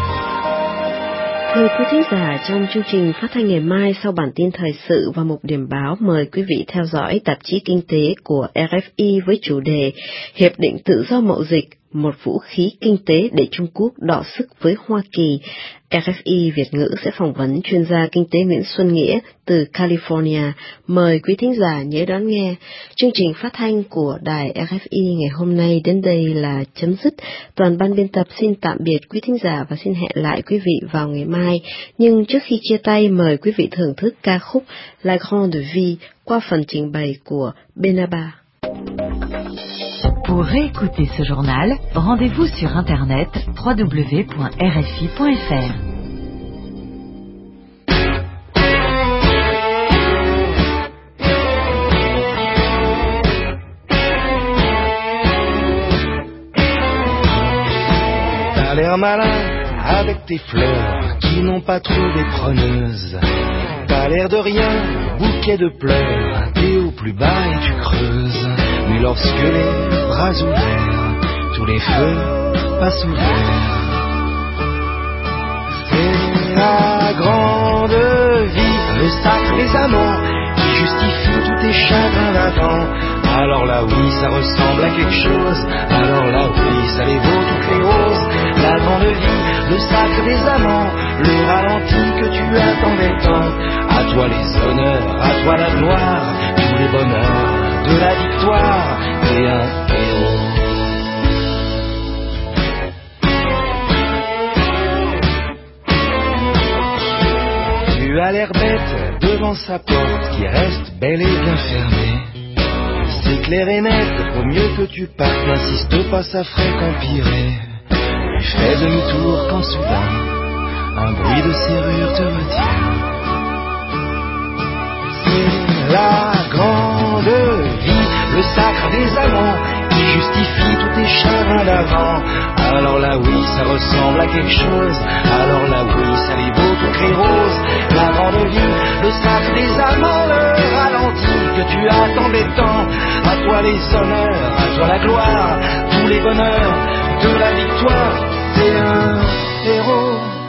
Thưa quý thính giả, trong chương trình phát thanh ngày mai sau bản tin thời sự và mục điểm báo, mời quý vị theo dõi tạp chí kinh tế của RFI với chủ đề Hiệp định tự do mậu dịch, một vũ khí kinh tế để Trung Quốc đọ sức với Hoa Kỳ. RFI Việt ngữ sẽ phỏng vấn chuyên gia kinh tế Nguyễn Xuân Nghĩa từ California. Mời quý thính giả nhớ đón nghe. Chương trình phát thanh của đài RFI ngày hôm nay đến đây là chấm dứt. Toàn ban biên tập xin tạm biệt quý thính giả và xin hẹn lại quý vị vào ngày mai. Nhưng trước khi chia tay, mời quý vị thưởng thức ca khúc La Grande Vie qua phần trình bày của Benabar. Pour réécouter ce journal, rendez-vous sur internet www.rfi.fr. T'as l'air malin avec tes fleurs qui n'ont pas trouvé preneuse. T'as l'air de rien, bouquet de pleurs, t'es au plus bas et tu creuses. Mais lorsque les bras ouverts, tous les feux passent ouverts. C'est la grande vie, le sacre des amants, qui justifie tous tes chagrins d'avant. Alors là oui, ça ressemble à quelque chose. Alors là oui, ça les vaut toutes les roses. La grande vie, le sacre des amants, le ralenti que tu attendais tant. À toi les honneurs, à toi la gloire, tous les bonheurs de la victoire. T'es un héros. Tu as l'air bête devant sa porte qui reste bel et bien fermée. C'est clair et net, faut mieux que tu partes, n'insiste pas, ça ferait qu'empirer. Tu fais demi-tour quand soudain, un bruit de serrure te retient. C'est la grande vie, le sacre des amants, qui justifie tous tes chagrins d'avant. Alors là oui, ça ressemble à quelque chose. Alors là oui, ça les vaut toutes les roses. La grande vie, le sacre des amants, le ralenti que tu attendais tant. À toi les honneurs, à toi la gloire, tous les bonheurs de la victoire. T'es un héros.